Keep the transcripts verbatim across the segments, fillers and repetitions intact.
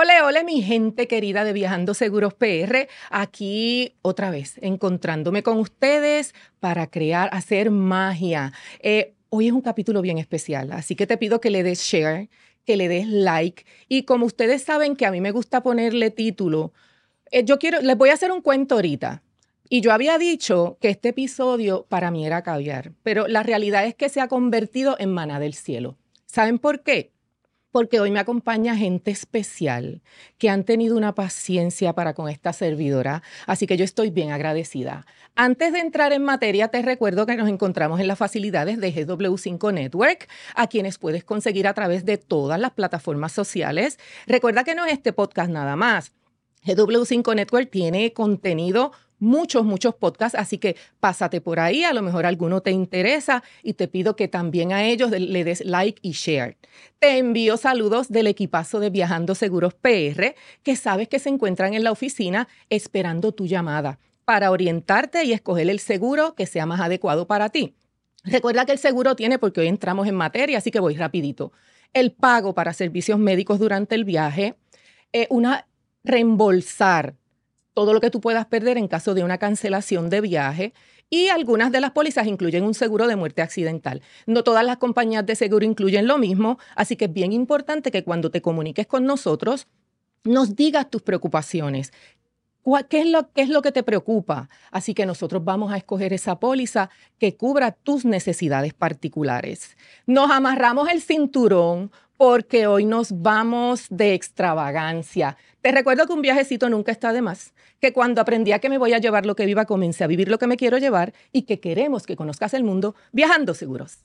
Ole, ole, mi gente querida de Viajando Seguros P R, aquí otra vez, encontrándome con ustedes para crear, hacer magia. Eh, hoy es un capítulo bien especial, así que te pido que le des share, que le des like, y como ustedes saben que a mí me gusta ponerle título, eh, yo quiero, les voy a hacer un cuento ahorita. Y yo había dicho que este episodio para mí era caviar, pero la realidad es que se ha convertido en maná del cielo. ¿Saben por qué? Porque hoy me acompaña gente especial que han tenido una paciencia para con esta servidora, así que yo estoy bien agradecida. Antes de entrar en materia, te recuerdo que nos encontramos en las facilidades de G W cinco Network, a quienes puedes conseguir a través de todas las plataformas sociales. Recuerda que no es este podcast nada más. G W cinco Network tiene contenido, muchos, muchos podcasts, así que pásate por ahí, a lo mejor alguno te interesa y te pido que también a ellos le des like y share. Te envío saludos del equipazo de Viajando Seguros P R, que sabes que se encuentran en la oficina esperando tu llamada para orientarte y escoger el seguro que sea más adecuado para ti. Recuerda que el seguro tiene, porque hoy entramos en materia, así que voy rapidito, el pago para servicios médicos durante el viaje, eh, una reembolsar todo lo que tú puedas perder en caso de una cancelación de viaje, y algunas de las pólizas incluyen un seguro de muerte accidental. No todas las compañías de seguro incluyen lo mismo, así que es bien importante que cuando te comuniques con nosotros nos digas tus preocupaciones. ¿Qué es, lo, ¿Qué es lo que te preocupa? Así que nosotros vamos a escoger esa póliza que cubra tus necesidades particulares. Nos amarramos el cinturón porque hoy nos vamos de extravagancia. Te recuerdo que un viajecito nunca está de más, que cuando aprendí a que me voy a llevar lo que viva, comencé a vivir lo que me quiero llevar y que queremos que conozcas el mundo viajando seguros.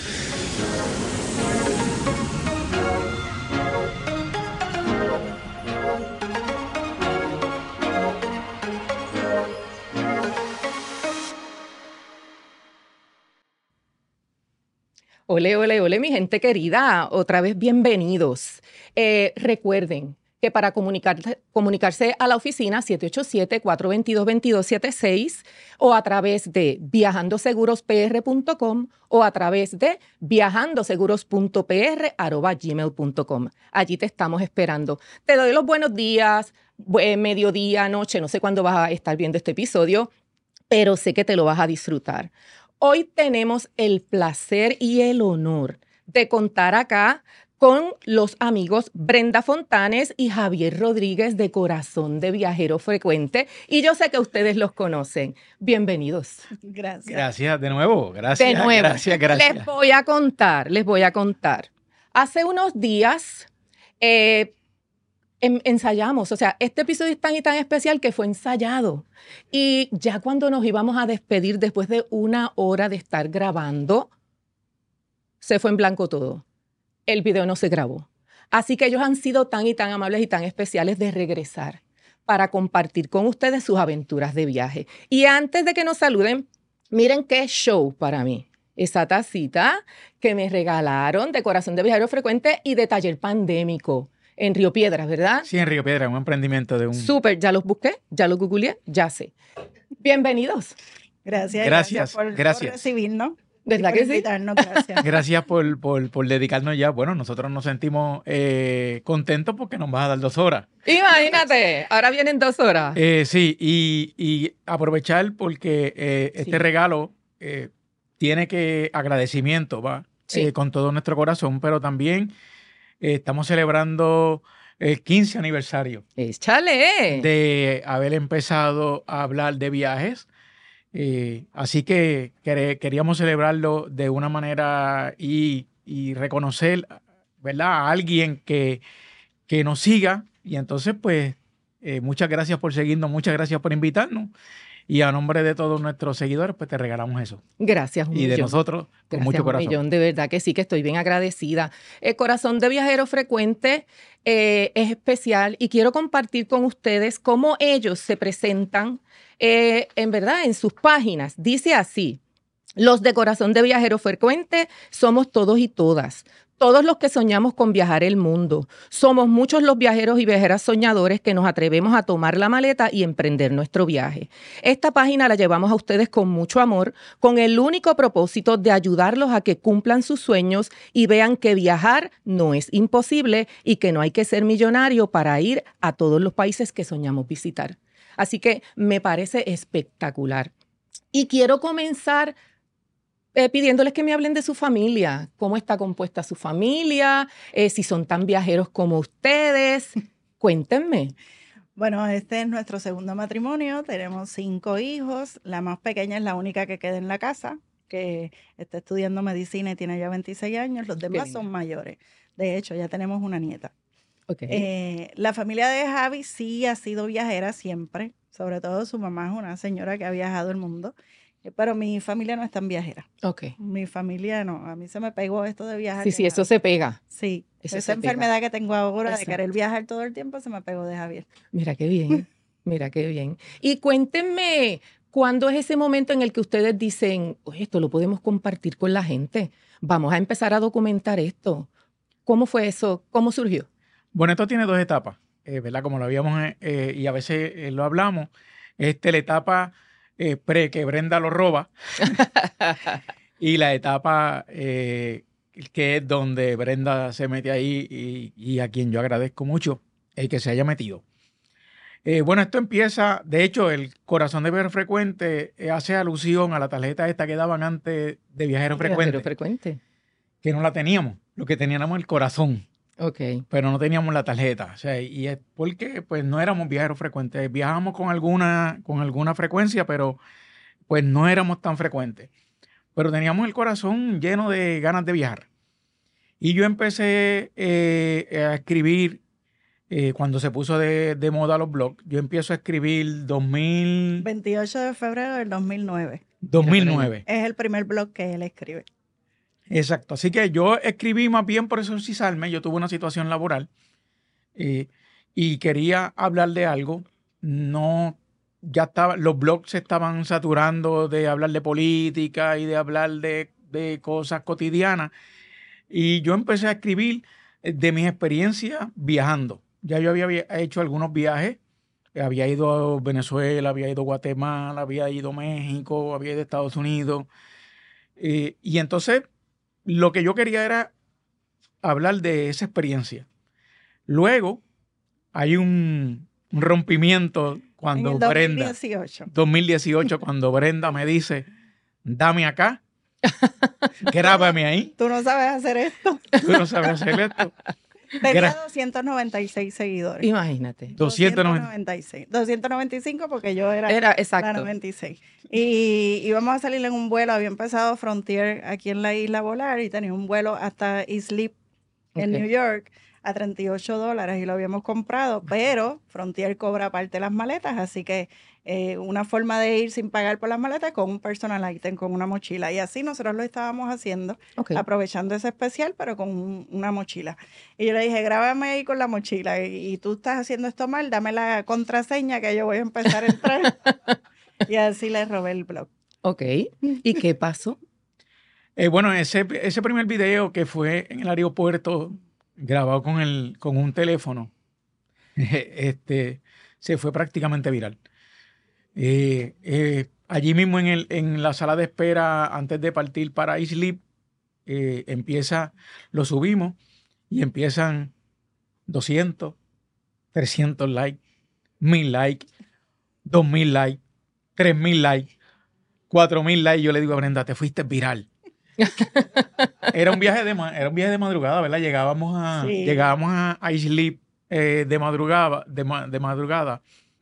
Ole, ole, ole, mi gente querida. Otra vez bienvenidos. Eh, recuerden que para comunicar, comunicarse a la oficina siete ocho siete, cuatro dos dos, dos dos siete seis o a través de viajando seguros p r punto com o a través de viajando seguros punto p r arroba gmail punto com. Allí te estamos esperando. Te doy los buenos días, mediodía, noche, no sé cuándo vas a estar viendo este episodio, pero sé que te lo vas a disfrutar. Hoy tenemos el placer y el honor de contar acá con los amigos Brenda Fontanes y Javier Rodríguez de Corazón de Viajero Frecuente. Y yo sé que ustedes los conocen. Bienvenidos. Gracias. Gracias de nuevo. Gracias. De nuevo. Gracias, gracias. Les voy a contar, les voy a contar. Hace unos días eh, en, ensayamos, o sea, este episodio es tan y tan especial que fue ensayado. Y ya cuando nos íbamos a despedir, después de una hora de estar grabando, se fue en blanco todo. El video no se grabó. Así que ellos han sido tan y tan amables y tan especiales de regresar para compartir con ustedes sus aventuras de viaje. Y antes de que nos saluden, miren qué show para mí. Esa tacita que me regalaron de Corazón de Viajero Frecuente y de Taller Pandémico en Río Piedras, ¿verdad? Sí, en Río Piedras, un emprendimiento de un... Súper, ya los busqué, ya los googleé, ya sé. Bienvenidos. Gracias, gracias, gracias por, gracias. por recibirnos. ¿Verdad por que sí? invitarnos, gracias. Gracias por, por, por dedicarnos ya. Bueno, nosotros nos sentimos eh, contentos porque nos vas a dar dos horas. Imagínate, ahora vienen dos horas. Eh, sí, y, y aprovechar porque eh, este Sí. regalo eh, tiene que agradecimiento, ¿va? Sí. Eh, con todo nuestro corazón, pero también eh, estamos celebrando el quince aniversario ¡Échale! de haber empezado a hablar de viajes. Eh, así que quer- queríamos celebrarlo de una manera y, y reconocer, ¿verdad?, a alguien que, que nos siga. Y entonces, pues, eh, muchas gracias por seguirnos, muchas gracias por invitarnos. Y a nombre de todos nuestros seguidores, pues te regalamos eso. Gracias, un Y de millón. nosotros, con Gracias, mucho un corazón. millón, de verdad que sí, que estoy bien agradecida. El Corazón de Viajero Frecuente eh, es especial y quiero compartir con ustedes cómo ellos se presentan, eh, en verdad, en sus páginas. Dice así: los de Corazón de Viajero Frecuente somos todos y todas. todos los que soñamos con viajar el mundo. Somos muchos los viajeros y viajeras soñadores que nos atrevemos a tomar la maleta y emprender nuestro viaje. Esta página la llevamos a ustedes con mucho amor, con el único propósito de ayudarlos a que cumplan sus sueños y vean que viajar no es imposible y que no hay que ser millonario para ir a todos los países que soñamos visitar. Así que me parece espectacular. Y quiero comenzar Eh, pidiéndoles que me hablen de su familia, cómo está compuesta su familia, eh, si son tan viajeros como ustedes. Cuéntenme. Bueno, este es nuestro segundo matrimonio, tenemos cinco hijos, la más pequeña es la única que queda en la casa, que está estudiando medicina y tiene ya veintiséis años, los demás son mayores. De hecho, ya tenemos una nieta. Okay. Eh, la familia de Javi sí ha sido viajera siempre, sobre todo su mamá es una señora que ha viajado el mundo. Pero mi familia no es tan viajera. Okay. Mi familia no. A mí se me pegó esto de viajar. Sí, sí, eso se pega. Sí. Eso esa enfermedad pega. que tengo ahora Exacto. de querer viajar todo el tiempo se me pegó de Javier. Mira qué bien. Mira qué bien. Y cuéntenme, ¿cuándo es ese momento en el que ustedes dicen, oye, esto lo podemos compartir con la gente? Vamos a empezar a documentar esto. ¿Cómo fue eso? ¿Cómo surgió? Bueno, esto tiene dos etapas, eh, ¿verdad? Como lo habíamos eh, y a veces eh, lo hablamos. Este, la etapa Eh, pre que Brenda lo roba y la etapa eh, que es donde Brenda se mete ahí y, y a quien yo agradezco mucho el que se haya metido. Eh, bueno, esto empieza, de hecho, el Corazón de Viajero Frecuente eh, hace alusión a la tarjeta esta que daban antes de Viajero Frecuente, Viajero Frecuente, que no la teníamos, lo que teníamos el corazón. Okay. Pero no teníamos la tarjeta, o sea, y es porque pues no éramos viajeros frecuentes, viajábamos con alguna, con alguna frecuencia, pero pues no éramos tan frecuentes. Pero teníamos el corazón lleno de ganas de viajar. Y yo empecé eh, a escribir, eh, cuando se puso de, de moda los blogs, yo empiezo a escribir dos mil... veintiocho de febrero del dos mil nueve. dos mil nueve. Es el primer blog que él escribe. Exacto, así que yo escribí más bien por exorcizarme, yo tuve una situación laboral eh, y quería hablar de algo, no, ya estaba, los blogs se estaban saturando de hablar de política y de hablar de, de cosas cotidianas y yo empecé a escribir de mis experiencias viajando. Ya yo había hecho algunos viajes, había ido a Venezuela, había ido a Guatemala, había ido a México, había ido a Estados Unidos eh, y entonces lo que yo quería era hablar de esa experiencia. Luego hay un, un rompimiento cuando en el Brenda... dos mil dieciocho. dos mil dieciocho, cuando Brenda me dice, dame acá, grábame ahí. Tú no sabes hacer esto. Tú no sabes hacer esto. Tenía doscientos noventa y seis seguidores. Imagínate. doscientos noventa y seis. doscientos noventa y cinco porque yo era, era exacto. la noventa y seis. Y íbamos a salir en un vuelo. Había empezado Frontier aquí en la isla a volar y tenía un vuelo hasta Islip en okay. New York a treinta y ocho dólares y lo habíamos comprado. Pero Frontier cobra aparte las maletas, así que eh, una forma de ir sin pagar por las maletas con un personal item, con una mochila. Y así nosotros lo estábamos haciendo, okay. aprovechando ese especial, pero con un, una mochila. Y yo le dije, grábame ahí con la mochila. Y, y tú estás haciendo esto mal, dame la contraseña que yo voy a empezar a entrar. Y así le robé el blog. Ok. ¿Y qué pasó? Eh, bueno, ese, ese primer video que fue en el aeropuerto, grabado con, el, con un teléfono, este, se fue prácticamente viral. Eh, eh, allí mismo en, el, en la sala de espera, antes de partir para Islip, eh, empieza, lo subimos y empiezan doscientos, trescientos likes, mil likes, dos mil likes, tres mil likes, cuatro mil likes. Yo le digo a Brenda, te fuiste viral. Era un viaje de, era un viaje de madrugada, ¿verdad? Llegábamos a, sí. llegábamos a, a Islip eh, de madrugada, de, de madrugada.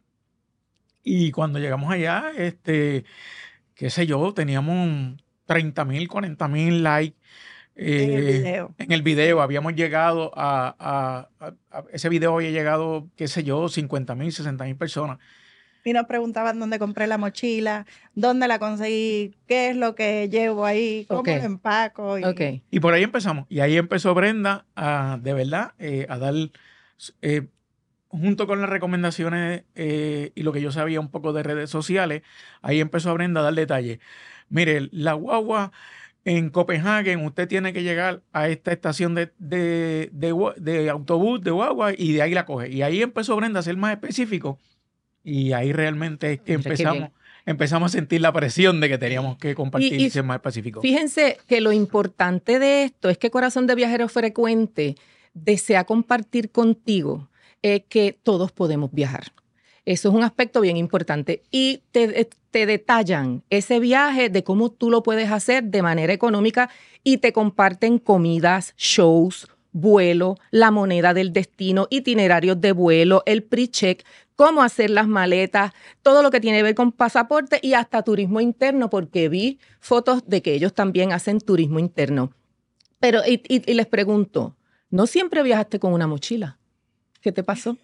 Y cuando llegamos allá, este, qué sé yo, teníamos treinta mil, cuarenta mil likes. Eh, en el video. En el video habíamos llegado a, a, a, a ese video había llegado, qué sé yo, cincuenta mil, sesenta mil personas. Y nos preguntaban dónde compré la mochila, dónde la conseguí, qué es lo que llevo ahí, cómo okay. lo empaco. Y... Okay. y por ahí empezamos. Y ahí empezó Brenda a, de verdad, eh, a dar... Eh, junto con las recomendaciones eh, y lo que yo sabía un poco de redes sociales, ahí empezó Brenda a dar detalles. Mire, la guagua en Copenhague usted tiene que llegar a esta estación de, de, de, de autobús, de guagua, y de ahí la coge. Y ahí empezó Brenda a ser más específico, y ahí realmente es que empezamos, empezamos a sentir la presión de que teníamos que compartir y, y ser más específicos. Fíjense que lo importante de esto es que Corazón de Viajero Frecuente desea compartir contigo eh, que todos podemos viajar. Eso es un aspecto bien importante. Y te, te detallan ese viaje de cómo tú lo puedes hacer de manera económica y te comparten comidas, shows, vuelo, la moneda del destino, itinerarios de vuelo, el pre-check, cómo hacer las maletas, todo lo que tiene que ver con pasaporte y hasta turismo interno, porque vi fotos de que ellos también hacen turismo interno. Pero, y, y, y les pregunto, ¿no siempre viajaste con una mochila? ¿Qué te pasó?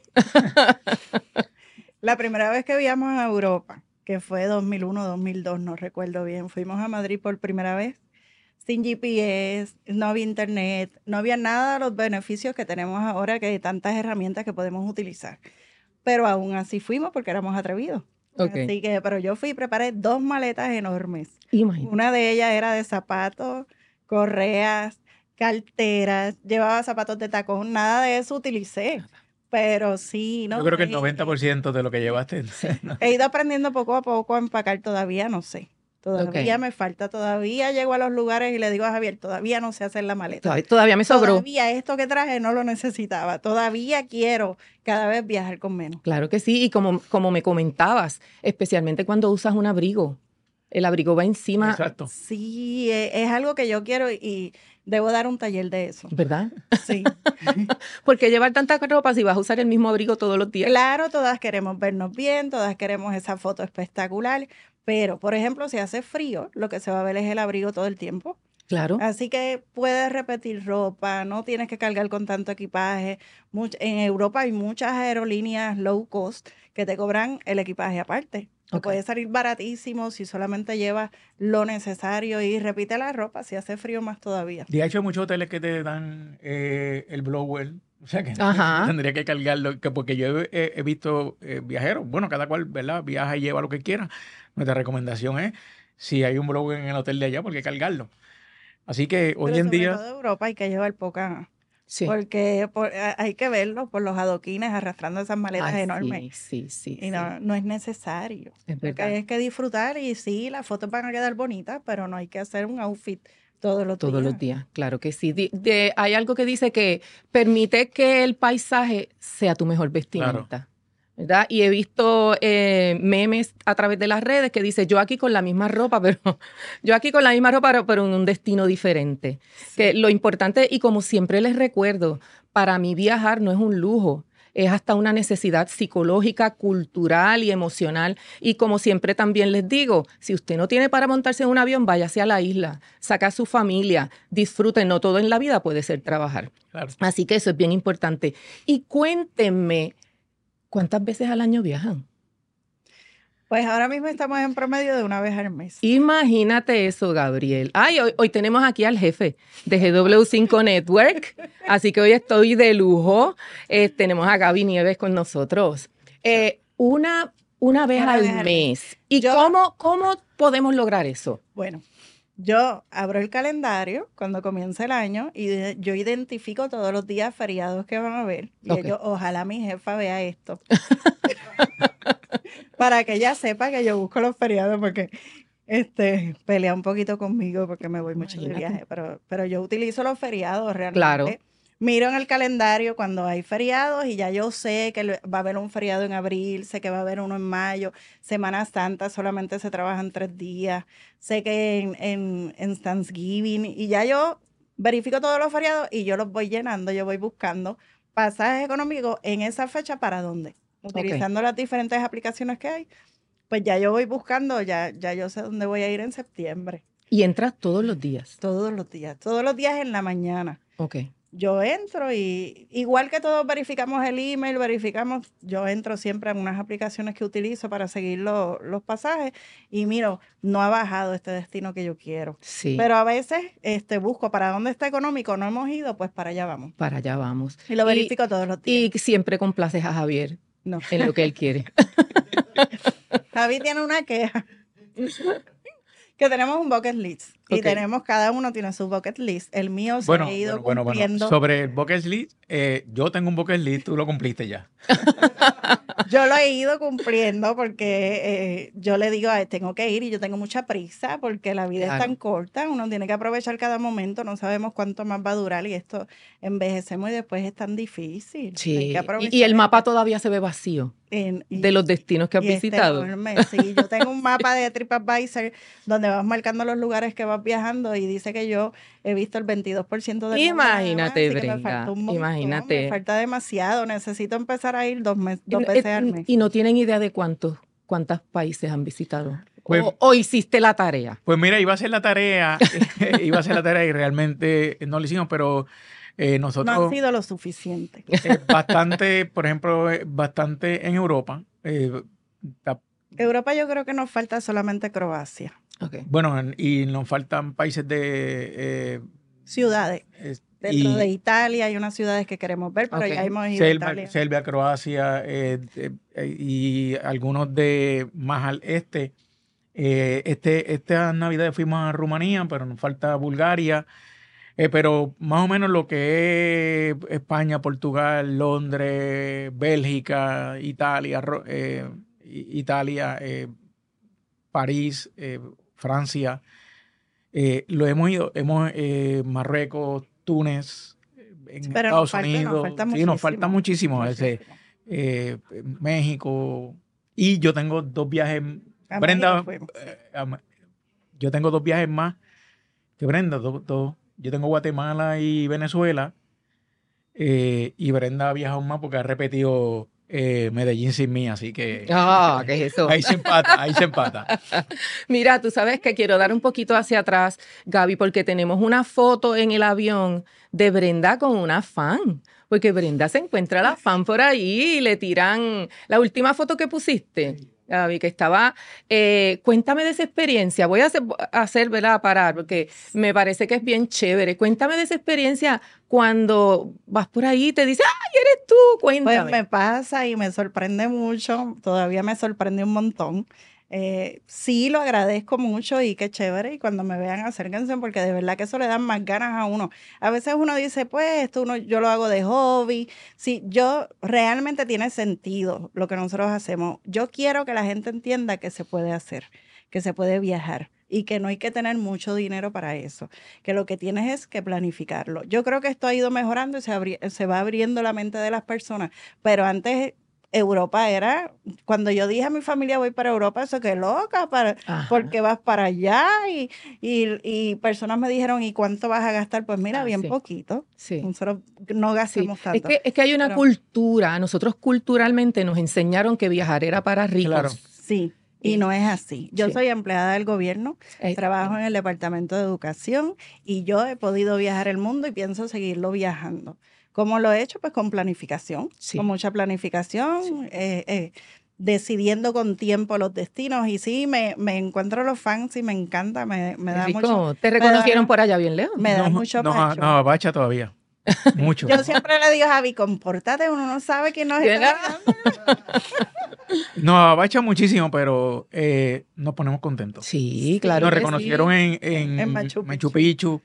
La primera vez que viajamos a Europa, que fue dos mil uno, dos mil dos, no recuerdo bien, fuimos a Madrid por primera vez, sin G P S, no había internet, no había nada de los beneficios que tenemos ahora, que hay tantas herramientas que podemos utilizar. Pero aún así fuimos porque éramos atrevidos. Okay. Así que, pero yo fui y preparé dos maletas enormes. Imagínate. Una de ellas era de zapatos, correas, carteras, llevaba zapatos de tacón, nada de eso utilicé. Pero sí, ¿no? Yo creo que el noventa por ciento de lo que llevaste. ¿No? He ido aprendiendo poco a poco a empacar, todavía no sé. Todavía okay. me falta, todavía llego a los lugares y le digo a Javier, todavía no sé hacer la maleta. Todavía, todavía me sobró. Todavía esto que traje no lo necesitaba. Todavía quiero cada vez viajar con menos. Claro que sí, y como, como me comentabas, especialmente cuando usas un abrigo. El abrigo va encima. Exacto. Sí, es, es algo que yo quiero y debo dar un taller de eso. ¿Verdad? Sí. Porque llevar tanta ropa si vas a usar el mismo abrigo todos los días. Claro, todas queremos vernos bien, todas queremos esa foto espectacular, pero, por ejemplo, si hace frío, lo que se va a ver es el abrigo todo el tiempo. Claro. Así que puedes repetir ropa, no tienes que cargar con tanto equipaje. Much- en Europa hay muchas aerolíneas low cost que te cobran el equipaje aparte. Te okay. puede salir baratísimo si solamente llevas lo necesario y repite la ropa si hace frío más todavía. De hecho, hay muchos hoteles que te dan eh, el blower, o sea que Ajá. tendría que cargarlo, que porque yo he, he visto eh, viajeros, bueno, cada cual, ¿verdad? Viaja y lleva lo que quiera. Nuestra recomendación es, si hay un blower en el hotel de allá, ¿por qué cargarlo? Así que hoy Pero en sobre día... todo en Europa hay que llevar poca... Sí. Porque por, hay que verlo por los adoquines arrastrando esas maletas Ay, enormes. Sí, sí, sí. Y no, sí. no es necesario. Es Porque verdad. hay que disfrutar y sí, las fotos van a quedar bonitas, pero no hay que hacer un outfit todos los Todos días. los días, claro que sí. De, de, hay algo que dice que permite que el paisaje sea tu mejor vestimenta. Claro. ¿Verdad? Y he visto eh, memes a través de las redes que dice yo aquí con la misma ropa, pero yo aquí con la misma ropa, pero, pero en un destino diferente. Sí. Que lo importante, y como siempre les recuerdo, para mí viajar no es un lujo, es hasta una necesidad psicológica, cultural y emocional. Y como siempre también les digo, si usted no tiene para montarse en un avión, váyase a la isla, saca a su familia, disfruten, no todo en la vida puede ser trabajar. Claro. Así que eso es bien importante. Y cuéntenme, ¿cuántas veces al año viajan? Pues ahora mismo estamos en promedio de una vez al mes. Imagínate eso, Gabriel. Ay, hoy, hoy tenemos aquí al jefe de G W cinco Network, así que hoy estoy de lujo. Eh, tenemos a Gaby Nieves con nosotros. Eh, una, una vez una al vez mes. mes. ¿Y Yo, cómo, cómo podemos lograr eso? Bueno, yo abro el calendario cuando comienza el año y de, yo identifico todos los días feriados que van a haber. Y okay. ellos, ojalá mi jefa vea esto. Para que ella sepa que yo busco los feriados porque este, pelea un poquito conmigo porque me voy mucho Imagínate. de viaje. Pero, pero yo utilizo los feriados realmente. Claro. Miro en el calendario cuando hay feriados y ya yo sé que va a haber un feriado en abril, sé que va a haber uno en mayo. Semana Santa solamente se trabajan tres días. Sé que en, en, en Thanksgiving y ya yo verifico todos los feriados y yo los voy llenando, yo voy buscando pasajes económicos en esa fecha para dónde. Utilizando okay. las diferentes aplicaciones que hay, pues ya yo voy buscando, ya, ya yo sé dónde voy a ir en septiembre. ¿Y entras todos los días? Todos los días, todos los días en la mañana. Ok. Yo entro y igual que todos verificamos el email, verificamos, yo entro siempre en unas aplicaciones que utilizo para seguir lo, los pasajes y miro, no ha bajado este destino que yo quiero. Sí. Pero a veces este, busco para dónde está económico, no hemos ido, pues para allá vamos. Para allá vamos. Y lo verifico y, todos los días. Y siempre complaces a Javier. No. En lo que él quiere. Javi tiene una queja. Que tenemos un bucket list. Y Okay. tenemos, cada uno tiene su bucket list. El mío se Bueno, ha ido bueno, bueno, cumpliendo. bueno. Sobre el bucket list, eh, yo tengo un bucket list, tú lo cumpliste ya. Yo lo he ido cumpliendo porque eh, yo le digo, "Ay, tengo que ir y yo tengo mucha prisa porque la vida Claro. es tan corta, uno tiene que aprovechar cada momento, no sabemos cuánto más va a durar y esto envejecemos y después es tan difícil. Hay Sí. que Y, aprovechar y el mapa este- todavía se ve vacío en- y- de los destinos que has y es visitado. enorme, sí. Yo tengo un mapa de TripAdvisor donde vas marcando los lugares que vas viajando y dice que yo he visto el veintidós por ciento del mundo nada más, Imagínate, así que me Brenda, falta un montón, imagínate. me falta demasiado. Necesito empezar a ir dos, mes- Y, dos no- veces eh, al mes. y no tienen idea de cuántos, cuántos países han visitado. Pues- o, o hiciste la tarea. Pues mira, iba a hacer la tarea, iba a hacer la tarea y realmente no lo hicimos, pero eh, No nosotros han sido lo suficiente. eh, bastante, por ejemplo, eh, bastante en Europa. eh, ta- Europa yo creo que nos falta solamente Croacia. Okay. bueno, en- y nos faltan países de... eh, Ciudades. eh, Dentro y de Italia hay unas ciudades que queremos ver, pero Ok. ya hemos ido a Serbia, Italia. Serbia, Croacia eh, eh, eh, y algunos de más al este. Eh, este esta Navidad fuimos a Rumanía, pero nos falta Bulgaria. Eh, pero más o menos lo que es España, Portugal, Londres, Bélgica, Italia, Ro- eh, I- Italia, eh, París, eh, Francia, eh, lo hemos ido, hemos eh, Marruecos, Túnez, eh, en Pero nos Estados falta- nos Unidos, falta sí, nos falta muchísimo, muchísimo. ese, eh, México, y yo tengo dos viajes, A Brenda, México fuimos. eh, a- yo tengo dos viajes más que Brenda, dos, dos. Yo tengo Guatemala y Venezuela, eh, y Brenda ha viajado más porque ha repetido eh, Medellín sin mí, así que Ah, ¿qué es eso? ahí se empata, ahí se empata. Mira, tú sabes que quiero dar un poquito hacia atrás, Gaby, porque tenemos una foto en el avión de Brenda con una fan. Porque Brenda se encuentra la fan por ahí y le tiran la última foto que pusiste, Gaby, que estaba. Eh, cuéntame de esa experiencia. Voy a hacer, a hacer, ¿verdad? Parar, porque me parece que es bien chévere. Cuéntame de esa experiencia cuando vas por ahí y te dice, ¡ay, eres tú! Cuéntame. Pues me pasa y me sorprende mucho, todavía me sorprende un montón. Eh, sí, lo agradezco mucho y qué chévere. Y cuando me vean, acérquense porque de verdad que eso le da más ganas a uno. A veces uno dice, pues esto uno, yo lo hago de hobby. Sí, yo realmente tiene sentido lo que nosotros hacemos. Yo quiero que la gente entienda que se puede hacer, que se puede viajar y que no hay que tener mucho dinero para eso, que lo que tienes es que planificarlo. Yo creo que esto ha ido mejorando y se, abri- se va abriendo la mente de las personas, pero antes Europa era, cuando yo dije a mi familia voy para Europa, eso que loca, para, Ajá. porque vas para allá y, y, y personas me dijeron, ¿y cuánto vas a gastar? Pues mira, Ah, bien sí. poquito, Sí. nosotros no Sí, gastamos es tanto. que, es que hay una Pero- cultura, nosotros culturalmente nos enseñaron que viajar era para ricos. Claro. Sí, y no es así. Yo Sí. soy empleada del gobierno, Eh, trabajo en el Departamento de Educación y yo he podido viajar el mundo y pienso seguirlo viajando. ¿Cómo lo he hecho? Pues con planificación, Sí. con mucha planificación, eh, eh, decidiendo con tiempo los destinos. Y sí, me, me encuentro los fans y me encanta, me, me da rico. mucho, Te me reconocieron da- por allá bien lejos. me da No, mucho no, pecho. no, bacha todavía. Mucho. Yo siempre le digo a Javi, compórtate, uno no sabe quién nos ¿Verdad? está mirando. Nos abacha muchísimo, pero eh, nos ponemos contentos. Sí, claro. Nos que reconocieron sí. en, en, En Machu Machu Picchu. Picchu.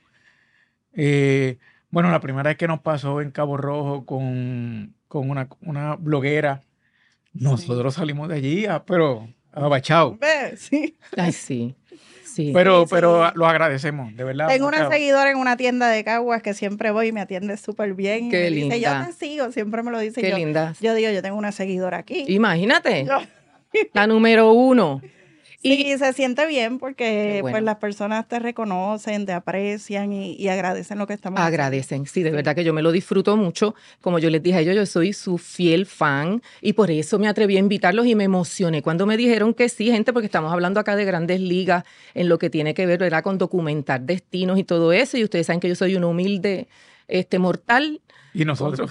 Eh, bueno, la primera vez que nos pasó en Cabo Rojo con, con una, una bloguera, nosotros salimos de allí, ah, pero abachados. Ve, sí. Ay, sí. Sí. Pero, Sí, pero sí. lo agradecemos, de verdad. Tengo una Muchas- seguidora en una tienda de Caguas que siempre voy y me atiende súper bien. y Qué me dice, linda. yo te sigo, siempre me lo dice. Qué yo, linda. yo digo, yo tengo una seguidora aquí. Imagínate, Yo- la número uno. Sí, Y se siente bien porque Qué bueno. pues las personas te reconocen, te aprecian y, y agradecen lo que estamos haciendo. agradecen, sí, de verdad que yo me lo disfruto mucho. Como yo les dije a ellos, yo soy su fiel fan y por eso me atreví a invitarlos y me emocioné cuando me dijeron que sí, gente, porque estamos hablando acá de grandes ligas en lo que tiene que ver, ¿verdad?, con documentar destinos y todo eso. Y ustedes saben que yo soy un humilde este, mortal. Y nosotros.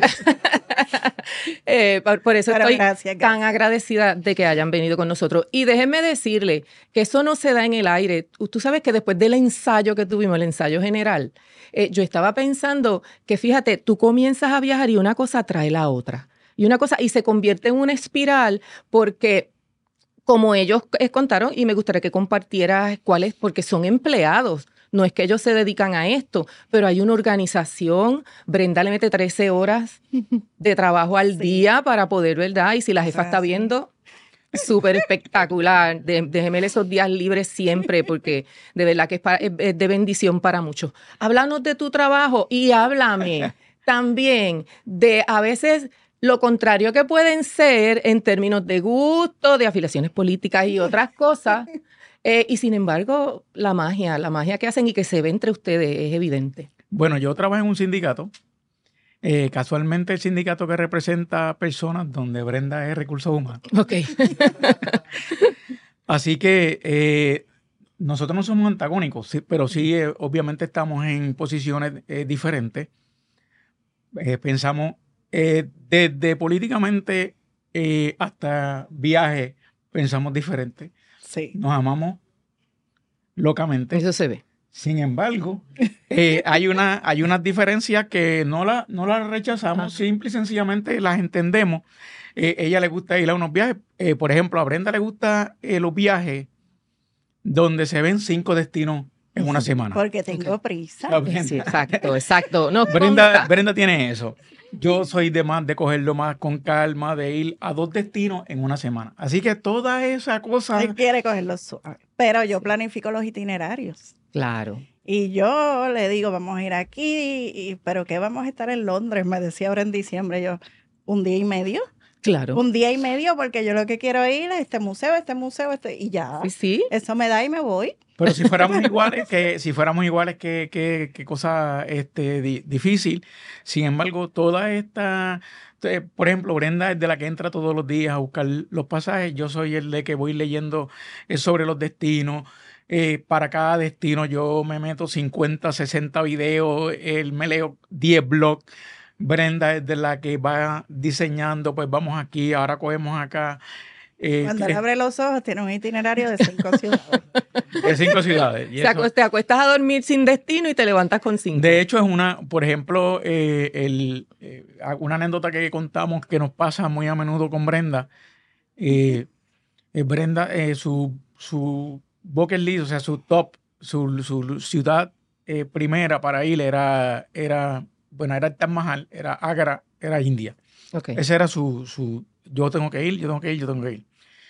Eh, por, por eso Pero estoy gracias, tan gracias. agradecida de que hayan venido con nosotros. Y déjenme decirle que eso no se da en el aire. Tú, tú sabes que después del ensayo que tuvimos, el ensayo general, eh, yo estaba pensando que, fíjate, tú comienzas a viajar y una cosa trae la otra. Y una cosa, y se convierte en una espiral porque como ellos eh, contaron, y me gustaría que compartieras cuáles, porque son empleados. No es que ellos se dedican a esto, pero hay una organización. Brenda le mete trece horas de trabajo al Sí. día para poder, ¿verdad? Y si la jefa Eso es está así. viendo, súper espectacular. De, déjeme esos días libres siempre, porque de verdad que es, pa- es- es de bendición para muchos. Háblanos de tu trabajo y háblame también de a veces lo contrario que pueden ser en términos de gusto, de afiliaciones políticas y otras cosas. Eh, y sin embargo, la magia, la magia que hacen y que se ve entre ustedes es evidente. Bueno, yo trabajo en un sindicato. Eh, casualmente el sindicato que representa personas donde Brenda es recursos humanos. Ok. Así que eh, nosotros no somos antagónicos, sí, pero sí, eh, obviamente estamos en posiciones eh, diferentes. Eh, pensamos eh, desde políticamente eh, hasta viaje, pensamos diferente. Sí. Nos amamos locamente. Eso se ve. Sin embargo, eh, hay, una, hay unas diferencias que no las no las rechazamos, Ajá. simple y sencillamente las entendemos. Eh, ella le gusta ir a unos viajes. Eh, por ejemplo, a Brenda le gusta eh, los viajes donde se ven cinco destinos en una semana. Porque tengo A prisa. Brenda, Sí, exacto, exacto. Nos Brenda, consta. Brenda tiene eso. Yo soy de más de cogerlo más con calma, de ir a dos destinos en una semana. Así que toda esa cosa... Él quiere cogerlo suave. Pero yo planifico los itinerarios. Claro. Y yo le digo, vamos a ir aquí, y, pero ¿qué vamos a estar en Londres? Me decía ahora en diciembre, yo, un día y medio. Claro. Un día y medio, porque yo lo que quiero ir es este museo, este museo, este, y ya. Sí, sí. Eso me da y me voy. Pero si fuéramos iguales, que si fuéramos iguales, que, que, que cosa este, di- difícil. Sin embargo, toda esta, eh, por ejemplo, Brenda es de la que entra todos los días a buscar los pasajes. Yo soy el de que voy leyendo eh, sobre los destinos. Eh, para cada destino yo me meto cincuenta, sesenta videos, él me leo diez blogs. Brenda es de la que va diseñando, pues vamos aquí, ahora cogemos acá. Eh, Cuando que- él abre los ojos, tiene un itinerario de cinco ciudades. de cinco ciudades. Y Se eso- acu- te acuestas a dormir sin destino y te levantas con cinco. De hecho, es una, por ejemplo, eh, el, eh, una anécdota que contamos que nos pasa muy a menudo con Brenda. Eh, eh, Brenda, eh, su, su bucket list, o sea, su top, su, su ciudad eh, primera para ir era, era, bueno, era el Taj Mahal, era Agra, era India. Ok. Ese era su, su, yo tengo que ir, yo tengo que ir, yo tengo que ir.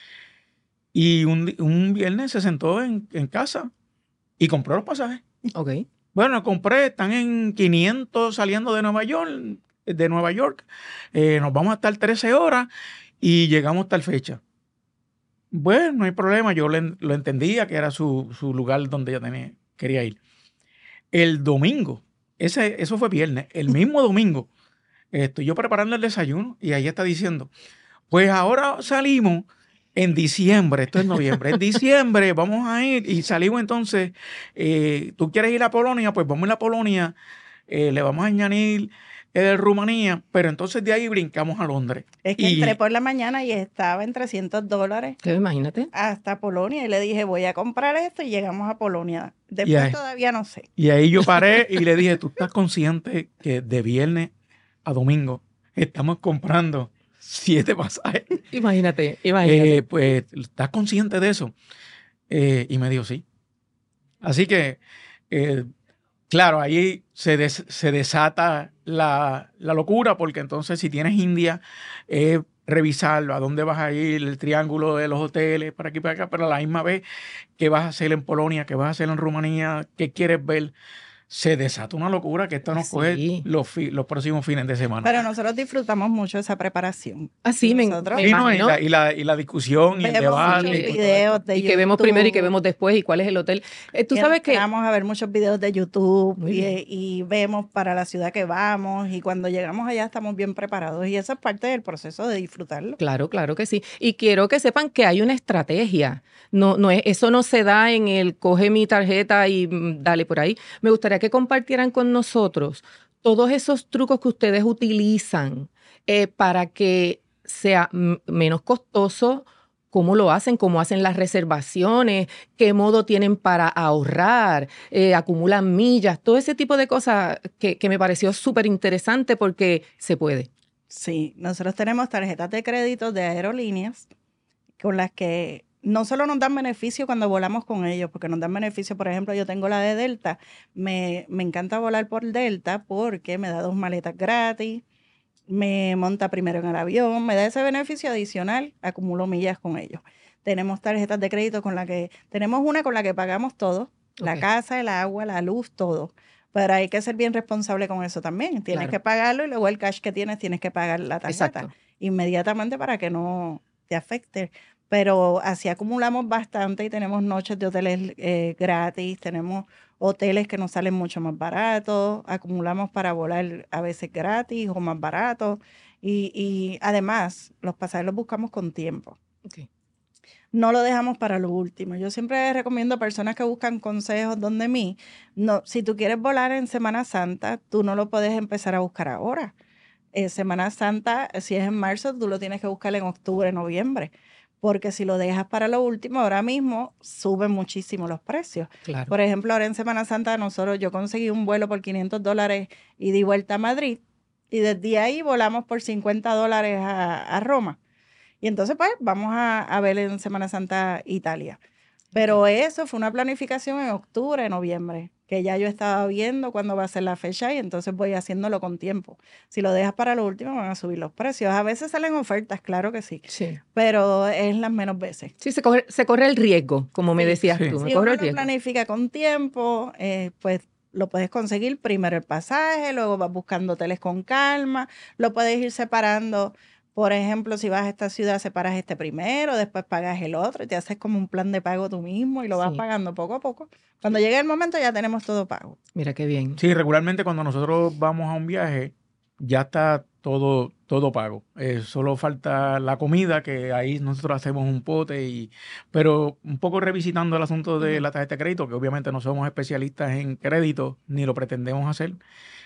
Y un, di- un viernes se sentó en, en casa y compró los pasajes. Ok. Bueno, compré, están en quinientos saliendo de Nueva York, de Nueva York. Eh, nos vamos a estar trece horas y llegamos tal fecha. Bueno, no hay problema, yo le- lo entendía que era su, su lugar donde ella tenía, quería ir. El domingo, ese, eso fue viernes, el mismo domingo, estoy yo preparando el desayuno y ahí está diciendo, pues ahora salimos en diciembre, esto es noviembre, en diciembre vamos a ir y salimos entonces, eh, tú quieres ir a Polonia, pues vamos a ir a Polonia, eh, le vamos a añadir eh, Rumanía, pero entonces de ahí brincamos a Londres. Es que Y- entré por la mañana y estaba en trescientos dólares ¿Qué? Imagínate. hasta Polonia. Y le dije, voy a comprar esto y llegamos a Polonia. Y Después ahí- todavía no sé. Y ahí yo paré y le dije, ¿tú estás consciente que de viernes a domingo estamos comprando siete pasajes? Imagínate, imagínate. Eh, pues, ¿estás consciente de eso? Eh, y me dijo, sí. Así que, eh, claro, ahí se, des- se desata la, la locura, porque entonces si tienes India, es revisarlo, a dónde vas a ir, el triángulo de los hoteles, para aquí, para acá, pero a la misma vez qué vas a hacer en Polonia, qué vas a hacer en Rumanía, qué quieres ver. Se desata una locura que esto nos Sí. coge los, fi- los próximos fines de semana. Pero nosotros disfrutamos mucho esa preparación. Así me, nosotros- me Sí, no, y, imagino. la, y, la, y la discusión y el Vemos debate. muchos y todo videos de Y que vemos YouTube. primero y que vemos después y cuál es el hotel. Eh, Tú Y sabes que... entramos a ver muchos videos de YouTube Muy y, bien. y vemos para la ciudad que vamos y cuando llegamos allá estamos bien preparados y esa es parte del proceso de disfrutarlo. Claro, claro que sí. Y quiero que sepan que hay una estrategia. No, no es, eso no se da en el coge mi tarjeta y mm, dale por ahí. Me gustaría que compartieran con nosotros todos esos trucos que ustedes utilizan eh, para que sea mm, menos costoso. ¿Cómo lo hacen? ¿Cómo hacen las reservaciones? ¿Qué modo tienen para ahorrar? Eh, ¿Acumulan millas? Todo ese tipo de cosas que, que me pareció súper interesante porque se puede. Sí, nosotros tenemos tarjetas de crédito de aerolíneas con las que no solo nos dan beneficio cuando volamos con ellos, porque nos dan beneficio, por ejemplo, yo tengo la de Delta, me, me encanta volar por Delta porque me da dos maletas gratis, me monta primero en el avión, me da ese beneficio adicional, acumulo millas con ellos. Tenemos tarjetas de crédito con la que, tenemos una con la que pagamos todo, okay. La casa, el agua, la luz, todo. Pero hay que ser bien responsable con eso también. Tienes claro. que pagarlo y luego el cash que tienes tienes que pagar la tarjeta. Exacto. Inmediatamente para que no te afecte. Pero así acumulamos bastante y tenemos noches de hoteles eh, gratis, tenemos hoteles que nos salen mucho más baratos, acumulamos para volar a veces gratis o más baratos y, y además los pasajes los buscamos con tiempo. Okay. No lo dejamos para lo último. Yo siempre recomiendo a personas que buscan consejos donde mí, no, si tú quieres volar en Semana Santa, tú no lo puedes empezar a buscar ahora. Eh, Semana Santa, si es en marzo, tú lo tienes que buscar en octubre, noviembre. Porque si lo dejas para lo último, ahora mismo suben muchísimo los precios. Claro. Por ejemplo, ahora en Semana Santa nosotros, yo conseguí un vuelo por quinientos dólares y di vuelta a Madrid y desde ahí volamos por cincuenta dólares a, a Roma. Y entonces pues vamos a, a ver en Semana Santa Italia. Pero okay. Eso fue una planificación en octubre, noviembre, que ya yo estaba viendo cuándo va a ser la fecha y entonces voy haciéndolo con tiempo. Si lo dejas para lo último van a subir los precios. A veces salen ofertas, claro que sí, sí. Pero es las menos veces. Sí, se corre, se corre el riesgo, como me decías sí. tú. Me si corre uno el riesgo. lo planifica con tiempo, eh, pues lo puedes conseguir primero el pasaje, luego vas buscando hoteles con calma, lo puedes ir separando. Por ejemplo, si vas a esta ciudad, separas este primero, después pagas el otro y te haces como un plan de pago tú mismo y lo vas sí. pagando poco a poco. Cuando llegue el momento ya tenemos todo pago. Mira qué bien. Sí, regularmente cuando nosotros vamos a un viaje ya está todo, todo pago. Eh, solo falta la comida, que ahí nosotros hacemos un pote. Y, pero un poco revisitando el asunto de la tarjeta de crédito, que obviamente no somos especialistas en crédito ni lo pretendemos hacer.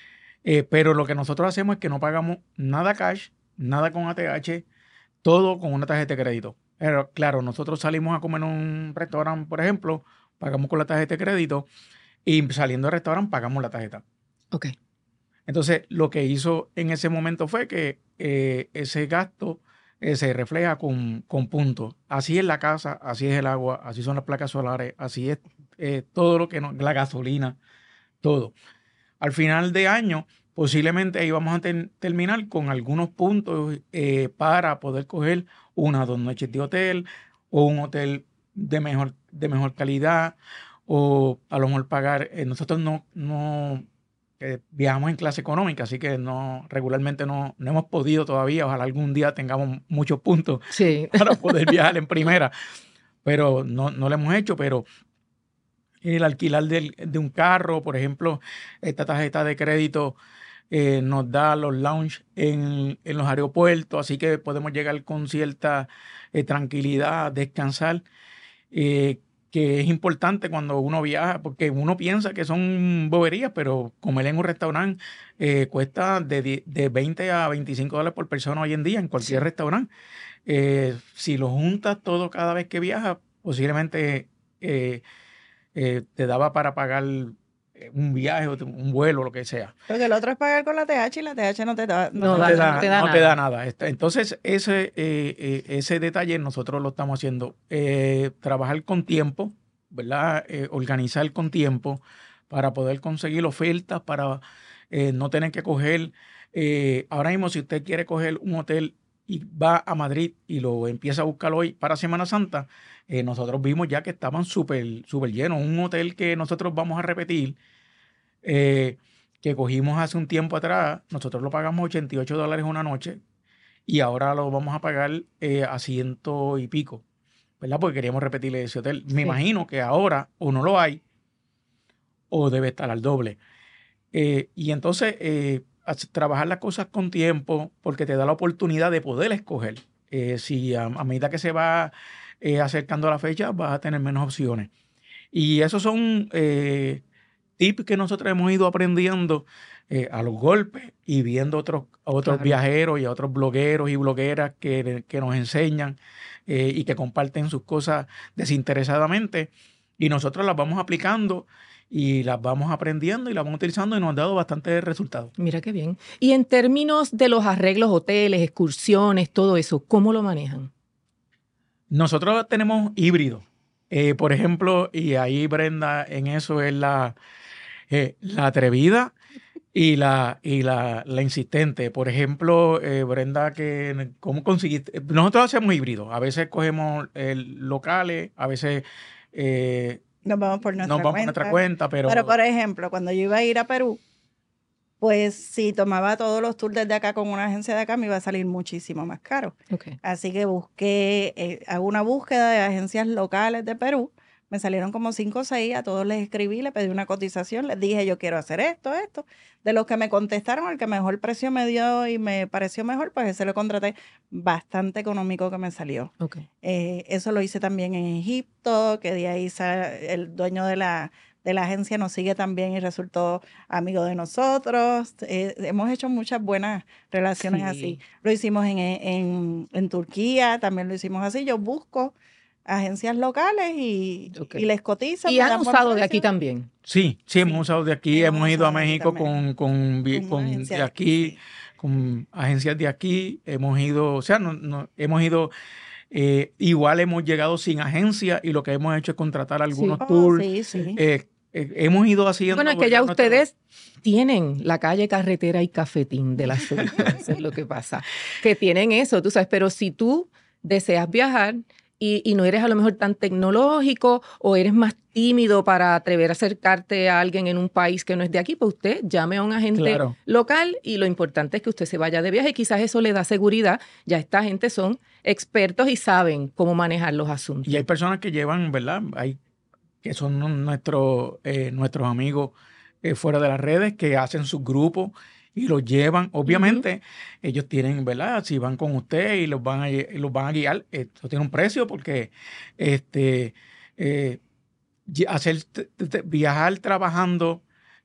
Eh, pero lo que nosotros hacemos es que no pagamos nada cash, nada con A T H, todo con una tarjeta de crédito. Pero claro, nosotros salimos a comer en un restaurante, por ejemplo, pagamos con la tarjeta de crédito y saliendo del restaurante pagamos la tarjeta. Ok. Entonces, lo que hizo en ese momento fue que eh, ese gasto eh, se refleja con, con puntos. Así es la casa, así es el agua, así son las placas solares, así es eh, todo lo que no, la gasolina, todo. Al final de año, posiblemente ahí vamos a ter- terminar con algunos puntos eh, para poder coger una o dos noches de hotel o un hotel de mejor, de mejor calidad o a lo mejor pagar. Eh, nosotros no, no eh, viajamos en clase económica, así que no regularmente no, no hemos podido todavía. Ojalá algún día tengamos muchos puntos sí. para poder viajar en primera, pero no, no lo hemos hecho, pero el alquilar del, de un carro, por ejemplo, esta tarjeta de crédito eh, nos da los lounge en, en los aeropuertos, así que podemos llegar con cierta eh, tranquilidad, descansar, eh, que es importante cuando uno viaja, porque uno piensa que son boberías, pero comer en un restaurante eh, cuesta de, de veinte a veinticinco dólares por persona hoy en día en cualquier sí. restaurante. Eh, si lo juntas todo cada vez que viajas, posiblemente eh, eh, te daba para pagar un viaje, un vuelo, lo que sea. Porque el otro es pagar con la T H y la T H no te da, no, no, te, da, no, te, da, no te da nada. Entonces, ese, eh, eh, ese detalle nosotros lo estamos haciendo. Eh, trabajar con tiempo, ¿verdad? Eh, organizar con tiempo para poder conseguir ofertas, para eh, no tener que coger. Eh, ahora mismo, si usted quiere coger un hotel y va a Madrid y lo empieza a buscar hoy para Semana Santa, eh, nosotros vimos ya que estaban súper súper llenos. Un hotel que nosotros vamos a repetir, eh, que cogimos hace un tiempo atrás, nosotros lo pagamos ochenta y ocho dólares una noche y ahora lo vamos a pagar eh, a ciento y pico, ¿verdad? Porque queríamos repetir ese hotel. Me sí. imagino que ahora o no lo hay o debe estar al doble. Eh, y entonces... Eh, trabajar las cosas con tiempo porque te da la oportunidad de poder escoger. Eh, si a, a medida que se va eh, acercando a la fecha vas a tener menos opciones. Y esos son eh, tips que nosotros hemos ido aprendiendo eh, a los golpes y viendo otros, a otros claro. viajeros y a otros blogueros y blogueras que, que nos enseñan eh, y que comparten sus cosas desinteresadamente. Y nosotros las vamos aplicando y las vamos aprendiendo y las vamos utilizando y nos han dado bastantes resultados. Mira qué bien. Y en términos de los arreglos, hoteles, excursiones, todo eso, ¿cómo lo manejan? Nosotros tenemos híbridos. Eh, por ejemplo, y ahí Brenda en eso es la, eh, la atrevida y la, y la, la insistente. Por ejemplo, eh, Brenda, que, ¿cómo conseguiste? Nosotros hacemos híbridos. A veces cogemos eh, locales, a veces eh, Nos vamos por nuestra nos vamos por cuenta. nuestra cuenta, pero... Pero, por ejemplo, cuando yo iba a ir a Perú, pues si tomaba todos los tours desde acá con una agencia de acá, me iba a salir muchísimo más caro. Okay. Así que busqué, eh, hago una búsqueda de agencias locales de Perú. Me salieron como cinco o seis, a todos les escribí, les pedí una cotización, les dije yo quiero hacer esto, esto. De los que me contestaron, el que mejor precio me dio y me pareció mejor, pues ese lo contraté. Bastante económico que me salió. Okay. Eh, eso lo hice también en Egipto, que de ahí sale el dueño de la... de la agencia nos sigue también y resultó amigo de nosotros. Eh, hemos hecho muchas buenas relaciones Sí. así. Lo hicimos en, en, en Turquía, también lo hicimos así. Yo busco agencias locales y, Okay. y les cotizo. ¿Y me han dan buen usado de precio. aquí también? Sí, sí, hemos Sí. usado de aquí, Hemos hemos ido a usado de aquí México también. con, con, vi- Con con una agencia de de aquí, aquí, sí. con agencias de aquí, hemos ido, o sea, no, no, hemos ido, eh, igual hemos llegado sin agencia y lo que hemos hecho es contratar algunos Oh, tours. sí, sí. eh, eh, hemos ido haciendo... Bueno, es que ¿verdad? ya nuestro- ustedes tienen la calle, carretera y cafetín del asunto. Eso es lo que pasa. Que tienen eso, tú sabes. Pero si tú deseas viajar y, y no eres a lo mejor tan tecnológico o eres más tímido para atrever a acercarte a alguien en un país que no es de aquí, pues usted llame a un agente Claro. local y lo importante es que usted se vaya de viaje. Quizás eso le da seguridad. Ya esta gente son expertos y saben cómo manejar los asuntos. Y hay personas que llevan, ¿verdad? Hay que son nuestros eh, nuestros amigos eh, fuera de las redes, que hacen sus grupos y los llevan. Obviamente, uh-huh. ellos tienen, ¿verdad? Si van con usted y los van a, los van a guiar, esto tiene un precio porque este eh, hacer viajar trabajando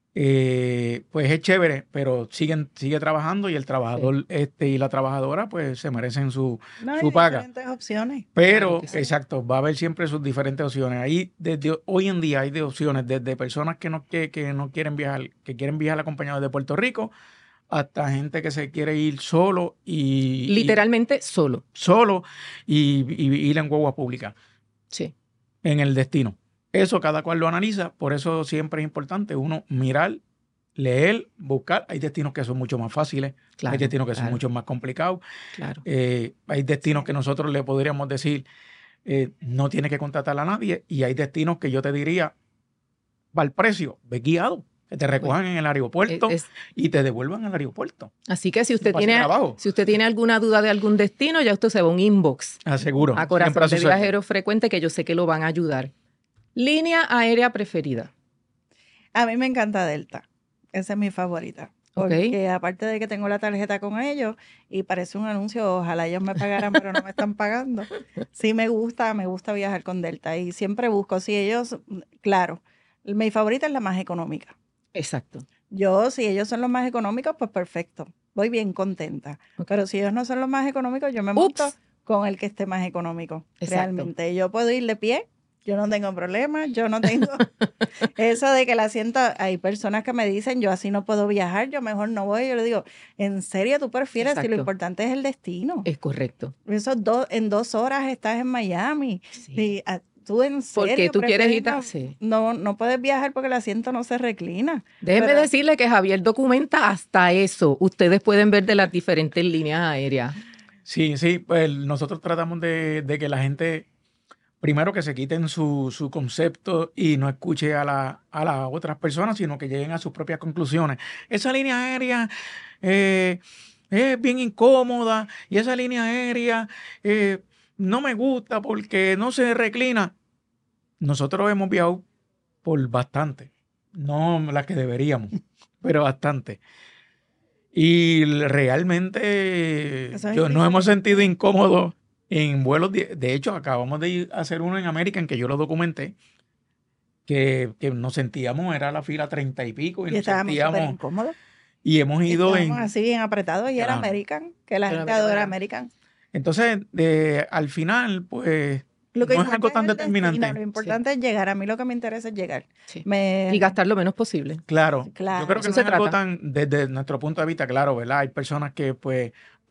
eh, pues es chévere, pero siguen sigue trabajando y el trabajador sí. este y la trabajadora pues se merecen su, no, su hay paga. Diferentes opciones. Pero, claro sí. exacto, va a haber siempre sus diferentes opciones. Ahí, desde hoy en día hay de opciones, desde personas que no, que, que no quieren viajar, que quieren viajar acompañados de Puerto Rico, hasta gente que se quiere ir solo y... Literalmente y, solo. Solo y, y ir en guagua pública. Sí. En el destino. Eso cada cual lo analiza, por eso siempre es importante uno mirar, leer, buscar. Hay destinos que son mucho más fáciles, claro, hay destinos que claro. son mucho más complicados. Claro. Eh, hay destinos sí. que nosotros le podríamos decir, eh, no tienes que contratar a nadie, y hay destinos que yo te diría, va el precio, ve guiado, que te recojan bueno, en el aeropuerto es, es, y te devuelvan al aeropuerto. Así que si usted, tiene, si usted tiene alguna duda de algún destino, ya usted se va a un inbox. Aseguro. A Corazón de Viajero Frecuente, que yo sé que lo van a ayudar. Línea aérea preferida. A mí me encanta Delta. Esa es mi favorita. Porque okay. aparte de que tengo la tarjeta con ellos y parece un anuncio, ojalá ellos me pagaran, pero no me están pagando. Sí me gusta, me gusta viajar con Delta y siempre busco, si ellos, claro, mi favorita es la más económica. Exacto. Yo, si ellos son los más económicos, pues perfecto. Voy bien contenta. Okay. Pero si ellos no son los más económicos, yo me monto Ups. con el que esté más económico. Exacto. Realmente. Yo puedo ir de pie. Yo no tengo problemas, yo no tengo eso de que el asiento, hay personas que me dicen, yo así no puedo viajar, yo mejor no voy. Yo le digo, ¿en serio tú prefieres? Si lo importante es el destino. Es correcto. Eso do, en dos horas estás en Miami. Sí. Y, a, tú en serio porque tú quieres ir no, sí. no, no puedes viajar porque el asiento no se reclina. Déjeme pero, decirle que Javier documenta hasta eso. Ustedes pueden ver de las diferentes líneas aéreas. Sí, sí, pues nosotros tratamos de, de que la gente... Primero que se quiten su, su concepto y no escuche a, la, a las otras personas, sino que lleguen a sus propias conclusiones. Esa línea aérea eh, es bien incómoda y esa línea aérea eh, no me gusta porque no se reclina. Nosotros hemos viajado por bastante, no la que deberíamos, pero bastante. Y realmente yo no hemos sentido incómodos en vuelos. De, de hecho, acabamos de ir a hacer uno en American, que yo lo documenté, que, que nos sentíamos, era la fila treinta y pico, y, y nos estábamos sentíamos incómodos. Y hemos ido estábamos en... así bien apretados, y claro. era American, que la Pero gente adora American. Entonces, de, al final, pues, lo que no es algo tan es determinante. Destino, lo importante sí. es llegar. A mí lo que me interesa es llegar. Sí. Me... Y gastar lo menos posible. Claro. claro. Yo creo que Eso no se es algo trata. tan, desde nuestro punto de vista, claro, ¿verdad? Hay personas que, pues,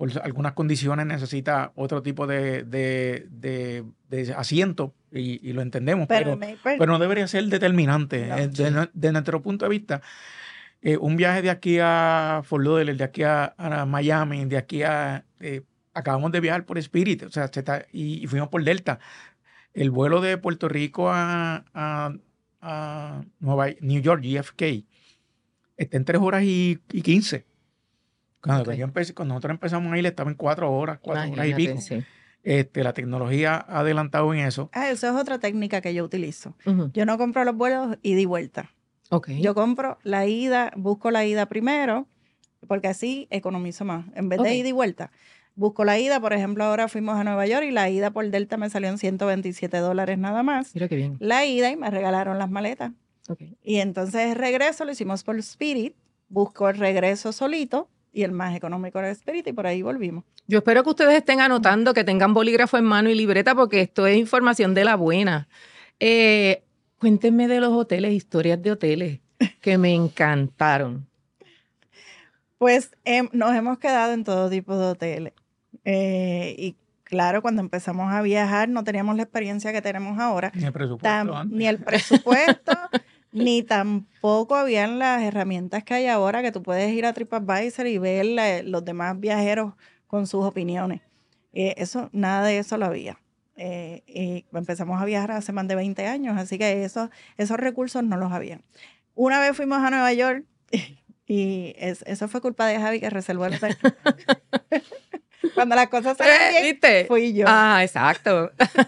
por algunas condiciones necesita otro tipo de, de, de, de asiento y, y lo entendemos, pero, Pero, pero, pero no debería ser determinante. No, Eh, de, sí. de nuestro punto de vista, eh, un viaje de aquí a Fort Lauderdale, de aquí a, a Miami, de aquí a... Eh, acabamos de viajar por Spirit, o sea, se está- y, y fuimos por Delta. El vuelo de Puerto Rico a, a, a Nueva, New York, J F K, está en tres horas y, y quince. Cuando, Ok. yo empecé, cuando nosotros empezamos a ir, estaba en cuatro horas, cuatro horas y Imagínate, pico. sí. Este, la tecnología ha adelantado en eso. ah, eso es otra técnica que yo utilizo. Ujú. Yo no compro los vuelos ida y vuelta. Ok. Yo compro la ida, busco la ida primero, porque así economizo más. En vez Ok. de ida y vuelta, busco la ida. Por ejemplo, ahora fuimos a Nueva York y la ida por Delta me salió en ciento veintisiete dólares nada más. Mira qué bien. La ida y me regalaron las maletas. Ok. Y entonces el regreso lo hicimos por Spirit. Busco el regreso solito y el más económico era Spirit y por ahí volvimos. Yo espero que ustedes estén anotando, que tengan bolígrafo en mano y libreta, porque esto es información de la buena. Eh, cuéntenme de los hoteles, historias de hoteles que me encantaron. Pues em, nos hemos quedado en todo tipo de hoteles. Eh, y claro, cuando empezamos a viajar no teníamos la experiencia que tenemos ahora, Ni el presupuesto Tam- antes. ni el presupuesto, ni tampoco habían las herramientas que hay ahora, que tú puedes ir a TripAdvisor y ver la- los demás viajeros con sus opiniones. Eh, eso, nada de eso lo había. Eh, y empezamos a viajar hace más de veinte años, así que eso, esos recursos no los habían. Una vez fuimos a Nueva York y es- eso fue culpa de Javi que reservó el hotel. Cuando las cosas salen Eh, bien, ¿Viste? fui yo. Ah, exacto.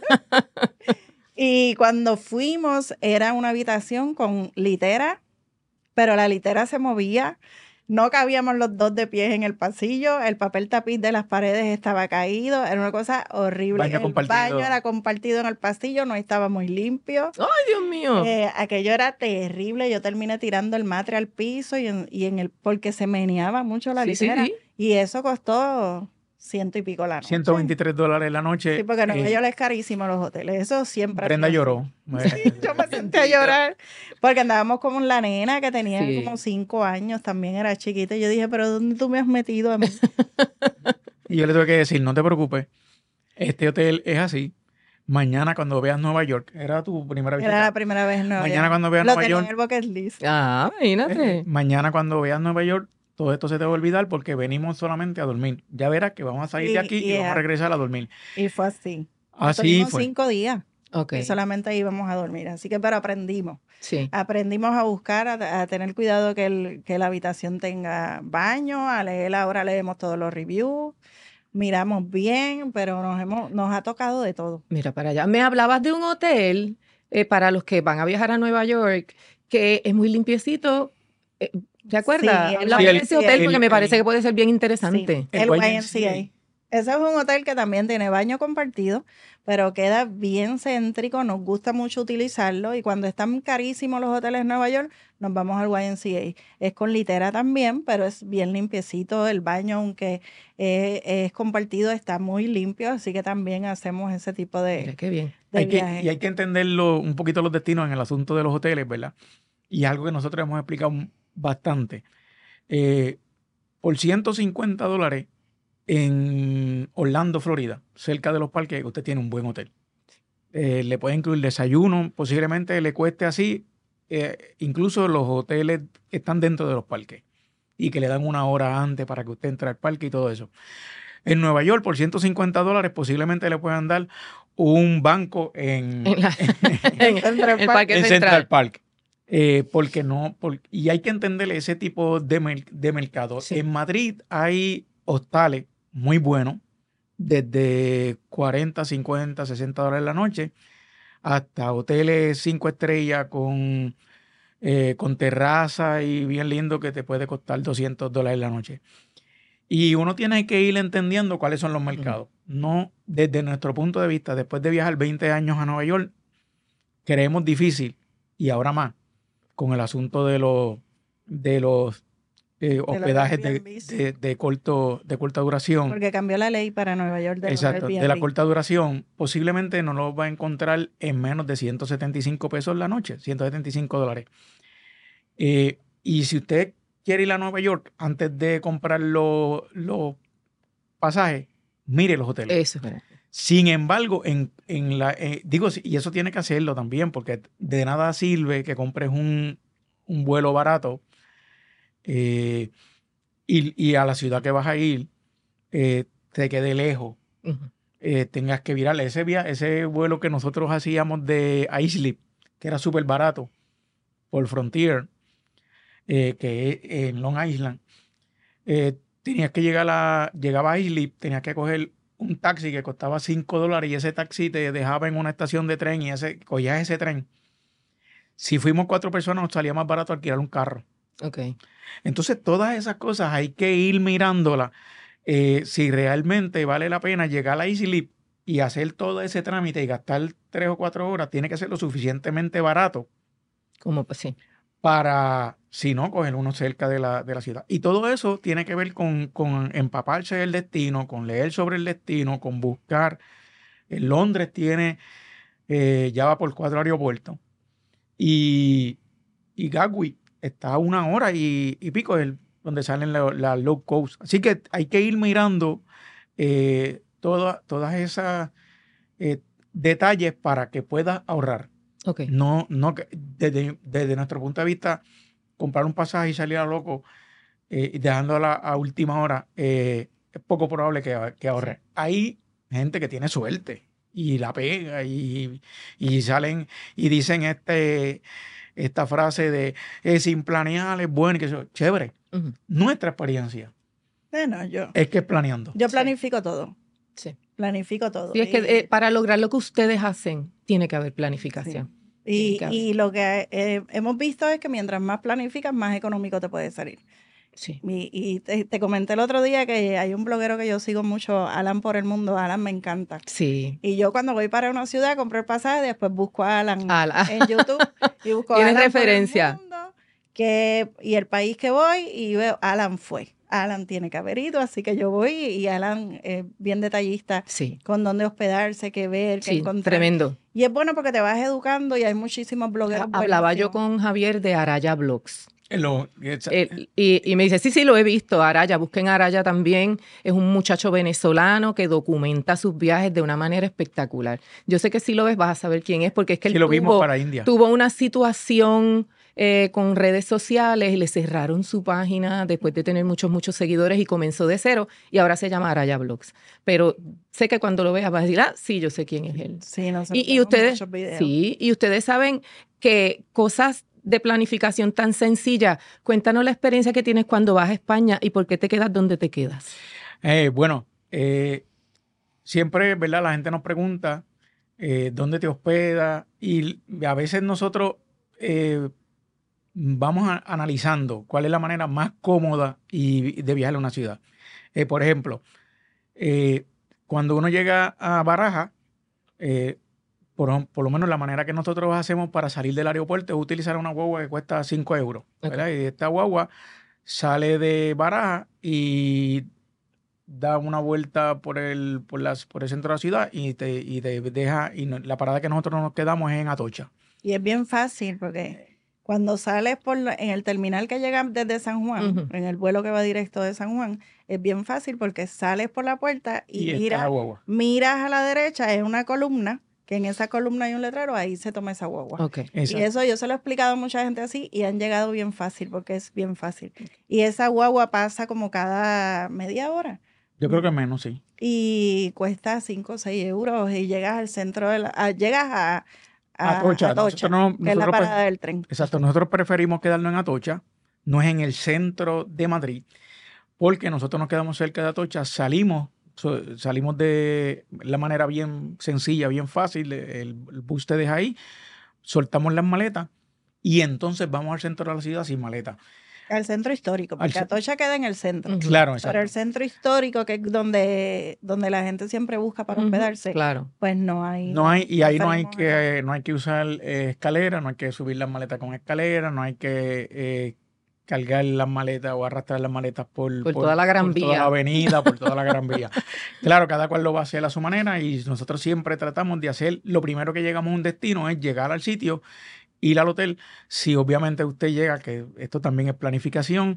Y cuando fuimos, era una habitación con litera, pero la litera se movía. No cabíamos los dos de pies en el pasillo. El papel tapiz de las paredes estaba caído. Era una cosa horrible. Baño el compartido. baño era compartido en el pasillo, no estaba muy limpio. Ay, Dios mío. Eh, aquello era terrible. Yo terminé tirando el matre al piso y en, y en el porque se meneaba mucho la Sí, sí, litera. sí. Y eso costó ciento y pico la noche. ciento veintitrés dólares la noche. Sí, porque en Nueva eh, York es carísimo los hoteles. Eso siempre ha Brenda sido así. lloró. Yo me senté a llorar porque andábamos como la nena que tenía Sí. como cinco años, también era chiquita. Y yo dije, pero ¿dónde tú me has metido a mí? Y yo le tuve que decir, no te preocupes, este hotel es así. Mañana cuando veas Nueva York, era tu primera visita. Era la primera vez en Nueva Mañana York. cuando veas Lo Nueva tenía York, en el bucket list. Ah, eh, imagínate. mañana cuando veas Nueva York, todo esto se te va a olvidar porque venimos solamente a dormir. Ya verás que vamos a salir de Y- aquí y, y vamos a a- regresar a dormir. Y fue así. Así Estuvimos fue. cinco días Ok. y solamente íbamos a dormir. Así que, pero aprendimos. Sí. Aprendimos a buscar, a, a tener cuidado que, el, que la habitación tenga baño, a leer, ahora leemos todos los reviews, miramos bien, pero nos, hemos, nos ha tocado de todo. Mira para allá. Me hablabas de un hotel eh, para los que van a viajar a Nueva York que es muy limpiecito. Eh, ¿Te acuerdas? Sí, el Hablaba Sí, de el- ese hotel el- porque me parece el- que puede ser bien interesante. Sí, El el Y Y M M C C A. A. Ese es un hotel que también tiene baño compartido, pero queda bien céntrico, nos gusta mucho utilizarlo y cuando están carísimos los hoteles en Nueva York, nos vamos al Y M C A. Es con litera también, pero es bien limpiecito. El baño, aunque eh, es compartido, está muy limpio, así que también hacemos ese tipo Mira de, qué bien. de Hay que, viajes. y hay que entenderlo un poquito los destinos en el asunto de los hoteles, ¿verdad? Y algo que nosotros hemos explicado bastante. Eh, por ciento cincuenta dólares en Orlando, Florida, cerca de los parques, usted tiene un buen hotel. Eh, le puede incluir desayuno, posiblemente le cueste así, eh, incluso los hoteles que están dentro de los parques y que le dan una hora antes para que usted entre al parque y todo eso. En Nueva York, por ciento cincuenta dólares, posiblemente le puedan dar un banco en, En, la- en Central el Park. Parque en Central. Central Park. Eh, porque no, por- y hay que entenderle ese tipo de, mer- de mercado. Sí. En Madrid hay hostales muy buenos, desde cuarenta, cincuenta, sesenta dólares la noche, hasta hoteles cinco estrellas con, eh, con terraza y bien lindo que te puede costar doscientos dólares la noche. Y uno tiene que ir entendiendo cuáles son los mercados. No, desde nuestro punto de vista, después de viajar veinte años a Nueva York, creemos difícil, y ahora más, con el asunto de los, de los eh, hospedajes de, Airbnbs. de- de corto, de corta duración. Porque cambió la ley para Nueva York de los Exacto, de la Airbnb. corta duración, posiblemente no lo va a encontrar en menos de ciento setenta y cinco pesos la noche, ciento setenta y cinco dólares. Eh, y si usted quiere ir a Nueva York, antes de comprar los los pasajes, mire los hoteles. Eso es verdad. Sin embargo, en, en la, eh, digo, y eso tiene que hacerlo también, porque de nada sirve que compres un, un vuelo barato eh, y, y a la ciudad que vas a ir eh, te quede lejos. Uh-huh. Eh, tengas que virarle ese, via ese vuelo que nosotros hacíamos de Islip, que era súper barato, por Frontier, eh, que es en Long Island. Eh, tenías que llegar a, llegaba a Islip, tenías que coger un taxi que costaba cinco dólares y ese taxi te dejaba en una estación de tren y ese, cogías ese tren. Si fuimos cuatro personas, nos salía más barato alquilar un carro. Okay. Entonces, todas esas cosas hay que ir mirándolas. Eh, si realmente vale la pena llegar a Islip y hacer todo ese trámite y gastar tres o cuatro horas, tiene que ser lo suficientemente barato. Como pues sí. Para, si no, coger uno cerca de la, de la ciudad. Y todo eso tiene que ver con, con empaparse del destino, con leer sobre el destino, con buscar. En Londres tiene, eh, ya va por cuatro aeropuertos. Y, y Gatwick está a una hora y, y pico, el, donde salen las la low cost. Así que hay que ir mirando eh, toda, todas esas eh, detalles para que puedas ahorrar. Okay. No, no, desde, desde nuestro punto de vista, comprar un pasaje y salir a loco eh, dejándola a última hora eh, es poco probable que, que ahorre. Sí. Hay gente que tiene suerte y la pega y, y salen y dicen este, esta frase de eh, sin planear es bueno y que eso, chévere. Uh-huh. Nuestra experiencia eh, no, yo, es que es planeando. Yo planifico sí. todo. Sí. Planifico todo. Sí, es que eh, para lograr lo que ustedes hacen, tiene que haber planificación. Sí. Y, y lo que eh, hemos visto es que mientras más planificas, más económico te puede salir. Sí. Y, y te, te comenté el otro día que hay un bloguero que yo sigo mucho, Alan por el Mundo. Alan me encanta. Sí. Y yo cuando voy para una ciudad, compro el pasaje, después busco a Alan, Alan. en YouTube. Y busco ¿Tienes Alan referencia? Por el mundo, que, y el país que voy y veo, Alan fue. Alan tiene que haber ido, así que yo voy y Alan es eh, bien detallista sí. con dónde hospedarse, qué ver, qué sí, encontrar. Tremendo. Y es bueno porque te vas educando y hay muchísimos blogueros. Hablaba buenísimos. Yo con Javier de Araya Blogs. Lo, El, y, y me dice, sí, sí, lo he visto, Araya, busquen Araya también. Es un muchacho venezolano que documenta sus viajes de una manera espectacular. Yo sé que si lo ves vas a saber quién es, porque es que él sí, lo tuvo, vimos para India. tuvo una situación eh, con redes sociales y le cerraron su página después de tener muchos, muchos seguidores y comenzó de cero y ahora se llama Araya Blogs. Pero sé que cuando lo veas vas a decir, ah, sí, yo sé quién es él. Sí, no sé. Y, y ustedes, sí, y ustedes saben que cosas de planificación tan sencilla. Cuéntanos la experiencia que tienes cuando vas a España y por qué te quedas donde te quedas. Eh, bueno, eh, siempre, ¿verdad? La gente nos pregunta eh, dónde te hospedas y a veces nosotros eh, vamos a, analizando cuál es la manera más cómoda y, de viajar a una ciudad. Eh, por ejemplo, eh, cuando uno llega a Baraja, eh, Por, por lo menos la manera que nosotros hacemos para salir del aeropuerto es utilizar una guagua que cuesta cinco euros. ¿Verdad? Okay. Y esta guagua sale de Baraja y da una vuelta por el, por las, por el centro de la ciudad y te, y te deja, y no, la parada que nosotros nos quedamos es en Atocha. Y es bien fácil porque cuando sales por la, en el terminal que llega desde San Juan, uh-huh. en el vuelo que va directo de San Juan, es bien fácil porque sales por la puerta y, y mira, miras a la derecha, es una columna, que en esa columna hay un letrero, ahí se toma esa guagua. Okay. Y eso yo se lo he explicado a mucha gente así y han llegado bien fácil porque es bien fácil. Y esa guagua pasa como cada media hora. Yo creo que menos, sí. Y cuesta cinco o seis euros y llegas al centro de la... A, llegas a, a Atocha, Atocha no, que es la parada del tren. Exacto, nosotros preferimos quedarnos en Atocha, no es en el centro de Madrid, porque nosotros nos quedamos cerca de Atocha, salimos So, salimos de la manera bien sencilla, bien fácil, el, el bus te deja ahí, soltamos las maletas y entonces vamos al centro de la ciudad sin maleta. Al centro histórico, porque al, Atocha queda en el centro. Claro, exacto. Pero el centro histórico, que es donde, donde la gente siempre busca para hospedarse, uh-huh, claro. pues no hay. No hay, y ahí no hay que, no hay que usar eh, escalera, no hay que subir las maletas con escalera, no hay que eh, cargar las maletas o arrastrar las maletas por, por, por toda la gran por vía. Toda la avenida, por toda la gran vía. Claro, cada cual lo va a hacer a su manera y nosotros siempre tratamos de hacer, lo primero que llegamos a un destino es llegar al sitio, ir al hotel. Si obviamente usted llega, que esto también es planificación,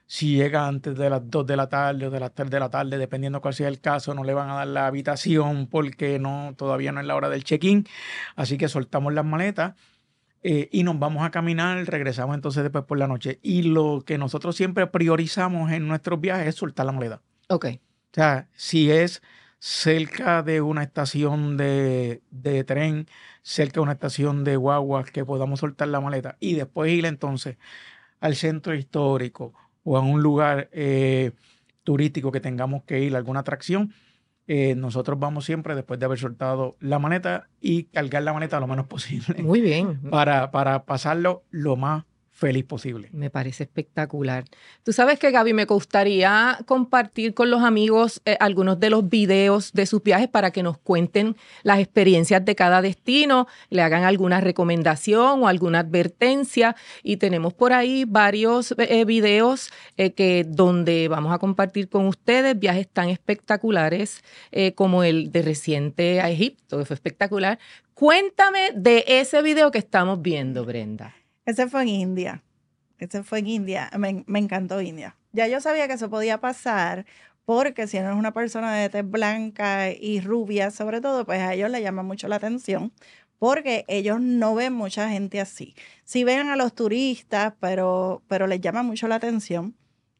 Si llega antes de las dos de la tarde o de las tres de la tarde, dependiendo cuál sea el caso, no le van a dar la habitación porque no, todavía no es la hora del check-in. Así que soltamos las maletas eh, y nos vamos a caminar, regresamos entonces después por la noche. Y lo que nosotros siempre priorizamos en nuestros viajes es soltar la maleta. Ok. O sea, si es cerca de una estación de, de tren, cerca de una estación de guaguas, que podamos soltar la maleta y después ir entonces al centro histórico o a un lugar eh, turístico que tengamos que ir a alguna atracción, eh, nosotros vamos siempre después de haber soltado la maleta y cargar la maleta lo menos posible. Muy bien. Para, para pasarlo lo más feliz posible. Me parece espectacular. Tú sabes que, Gaby, me gustaría compartir con los amigos eh, algunos de los videos de sus viajes para que nos cuenten las experiencias de cada destino, le hagan alguna recomendación o alguna advertencia. Y tenemos por ahí varios eh, videos eh, que, donde vamos a compartir con ustedes viajes tan espectaculares eh, como el de reciente a Egipto, que fue espectacular. Cuéntame de ese video que estamos viendo, Brenda. Ese fue en India. Ese fue en India. Me, me encantó India. Ya yo sabía que eso podía pasar porque si no es una persona de tez blanca y rubia, sobre todo, pues a ellos les llama mucho la atención porque ellos no ven mucha gente así. Sí ven a los turistas, pero, pero les llama mucho la atención.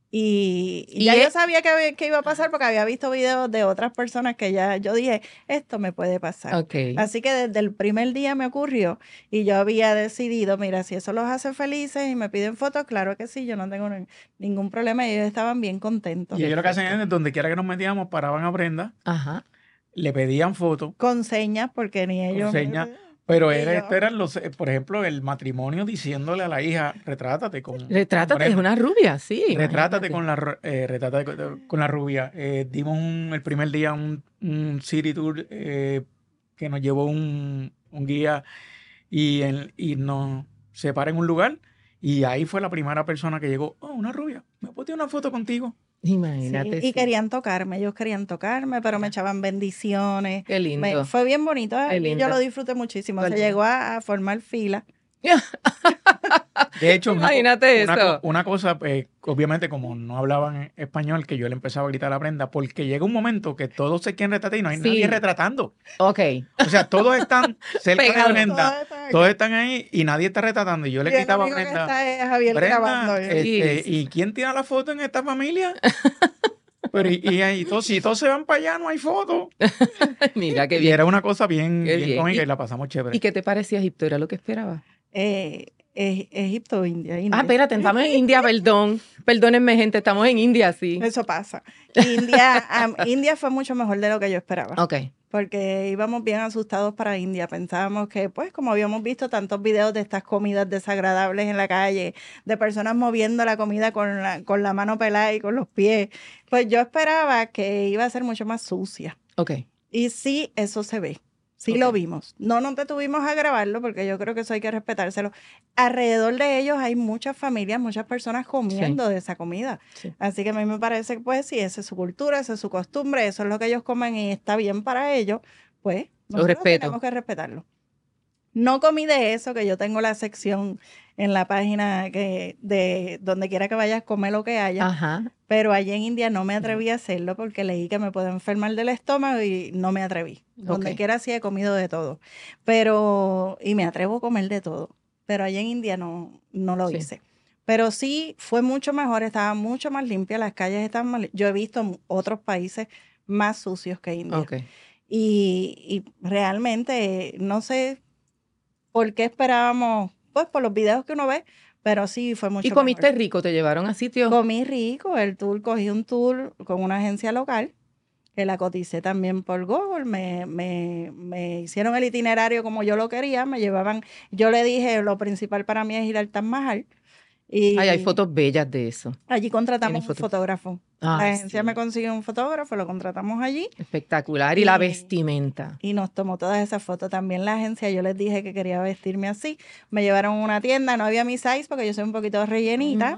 Y, y ya ¿Y yo es? sabía que, que iba a pasar porque había visto videos de otras personas que ya yo dije, esto me puede pasar. Okay. Así que desde el primer día me ocurrió y yo había decidido, mira, si eso los hace felices y me piden fotos, claro que sí, yo no tengo n- ningún problema y ellos estaban bien contentos. Y ellos lo que hacen es, donde quiera que nos metíamos, paraban a Brenda, Ajá. le pedían fotos, Con señas, porque ni ellos... señas, pero Y era, yo- esto eran los, eh, por ejemplo, el matrimonio diciéndole a la hija, retrátate con Retrátate, es Brenda. una rubia, sí. Retrátate imagínate. con la, ru- eh, retrátate con, con la rubia. Eh, dimos un- el primer día un, un city tour eh, que nos llevó un, un guía y, en- y nos separa en un lugar. Y ahí fue la primera persona que llegó, oh, una rubia, ¿me puedo tirar una foto contigo? Imagínate. Sí, y sí. querían tocarme, ellos querían tocarme, pero me echaban bendiciones. Qué lindo. Me- fue bien bonito, Qué y lindo. yo lo disfruté muchísimo. Qué Se lindo. llegó a, a formar fila. De hecho, una, co- Imagínate una, eso. co- una cosa, eh, obviamente como no hablaban español, que yo le empezaba a gritar a Brenda, porque llega un momento que todos se quieren retratar y no hay Sí. nadie retratando. Ok. O sea, todos están cerca de Pegados. Brenda, Todos están acá. todos están ahí y nadie está retratando. Y yo le Y el gritaba a único que Brenda, está es Javier grabando. Brenda, este, Sí. ¿y quién tira la foto en esta familia? Pero y, y, ahí todos, si todos se van para allá, no hay foto. Mira qué Y bien. era una cosa bien, Qué bien bien. cómica y, ¿Y- la pasamos chévere. ¿Y qué te parecía Egipto? ¿Era lo que esperaba? Eh, eh, Egipto o India, India. Ah, espérate, estamos en India, perdón. Perdónenme, gente, estamos en India, sí. Eso pasa. India, am, India fue mucho mejor de lo que yo esperaba. Ok. Porque íbamos bien asustados para India. Pensábamos que, pues, como habíamos visto tantos videos de estas comidas desagradables en la calle, de personas moviendo la comida con la, con la mano pelada y con los pies, pues yo esperaba que iba a ser mucho más sucia. Ok. Y sí, eso se ve. Sí Ok. lo vimos. No nos detuvimos a grabarlo porque yo creo que eso hay que respetárselo. Alrededor de ellos hay muchas familias, muchas personas comiendo de esa comida. Sí. Así que a mí me parece que, pues, si esa es su cultura, esa es su costumbre, eso es lo que ellos comen y está bien para ellos, pues nosotros respeto. tenemos que respetarlo. No comí de eso, que yo tengo la sección en la página que de donde quiera que vayas, come lo que haya. Ajá. Pero allí en India no me atreví a hacerlo porque leí que me puede enfermar del estómago y no me atreví. Donde Ok. quiera sí he comido de todo. Pero, y me atrevo a comer de todo. Pero allí en India no, no lo Sí. hice. Pero sí fue mucho mejor, estaba mucho más limpia, las calles estaban más lim- Yo he visto m- otros países más sucios que India. Ok. Y, y realmente, no sé por qué esperábamos, pues por los videos que uno ve, pero sí fue mucho ¿Y comiste mejor. rico? ¿Te llevaron a sitios? Comí rico, el tour, cogí un tour con una agencia local, que la coticé también por Google, me, me, me hicieron el itinerario como yo lo quería, me llevaban, yo le dije, lo principal para mí es ir al Taj Mahal, y Ay, hay fotos bellas de eso. allí contratamos ¿Tienes un fotos? fotógrafo. Ay, La agencia sí. me consiguió un fotógrafo, lo contratamos allí, Espectacular. Y la Y- vestimenta. y nos tomó todas esas fotos. También la agencia, yo les dije que quería vestirme así. Me llevaron a una tienda, no había mi size porque yo soy un poquito rellenita,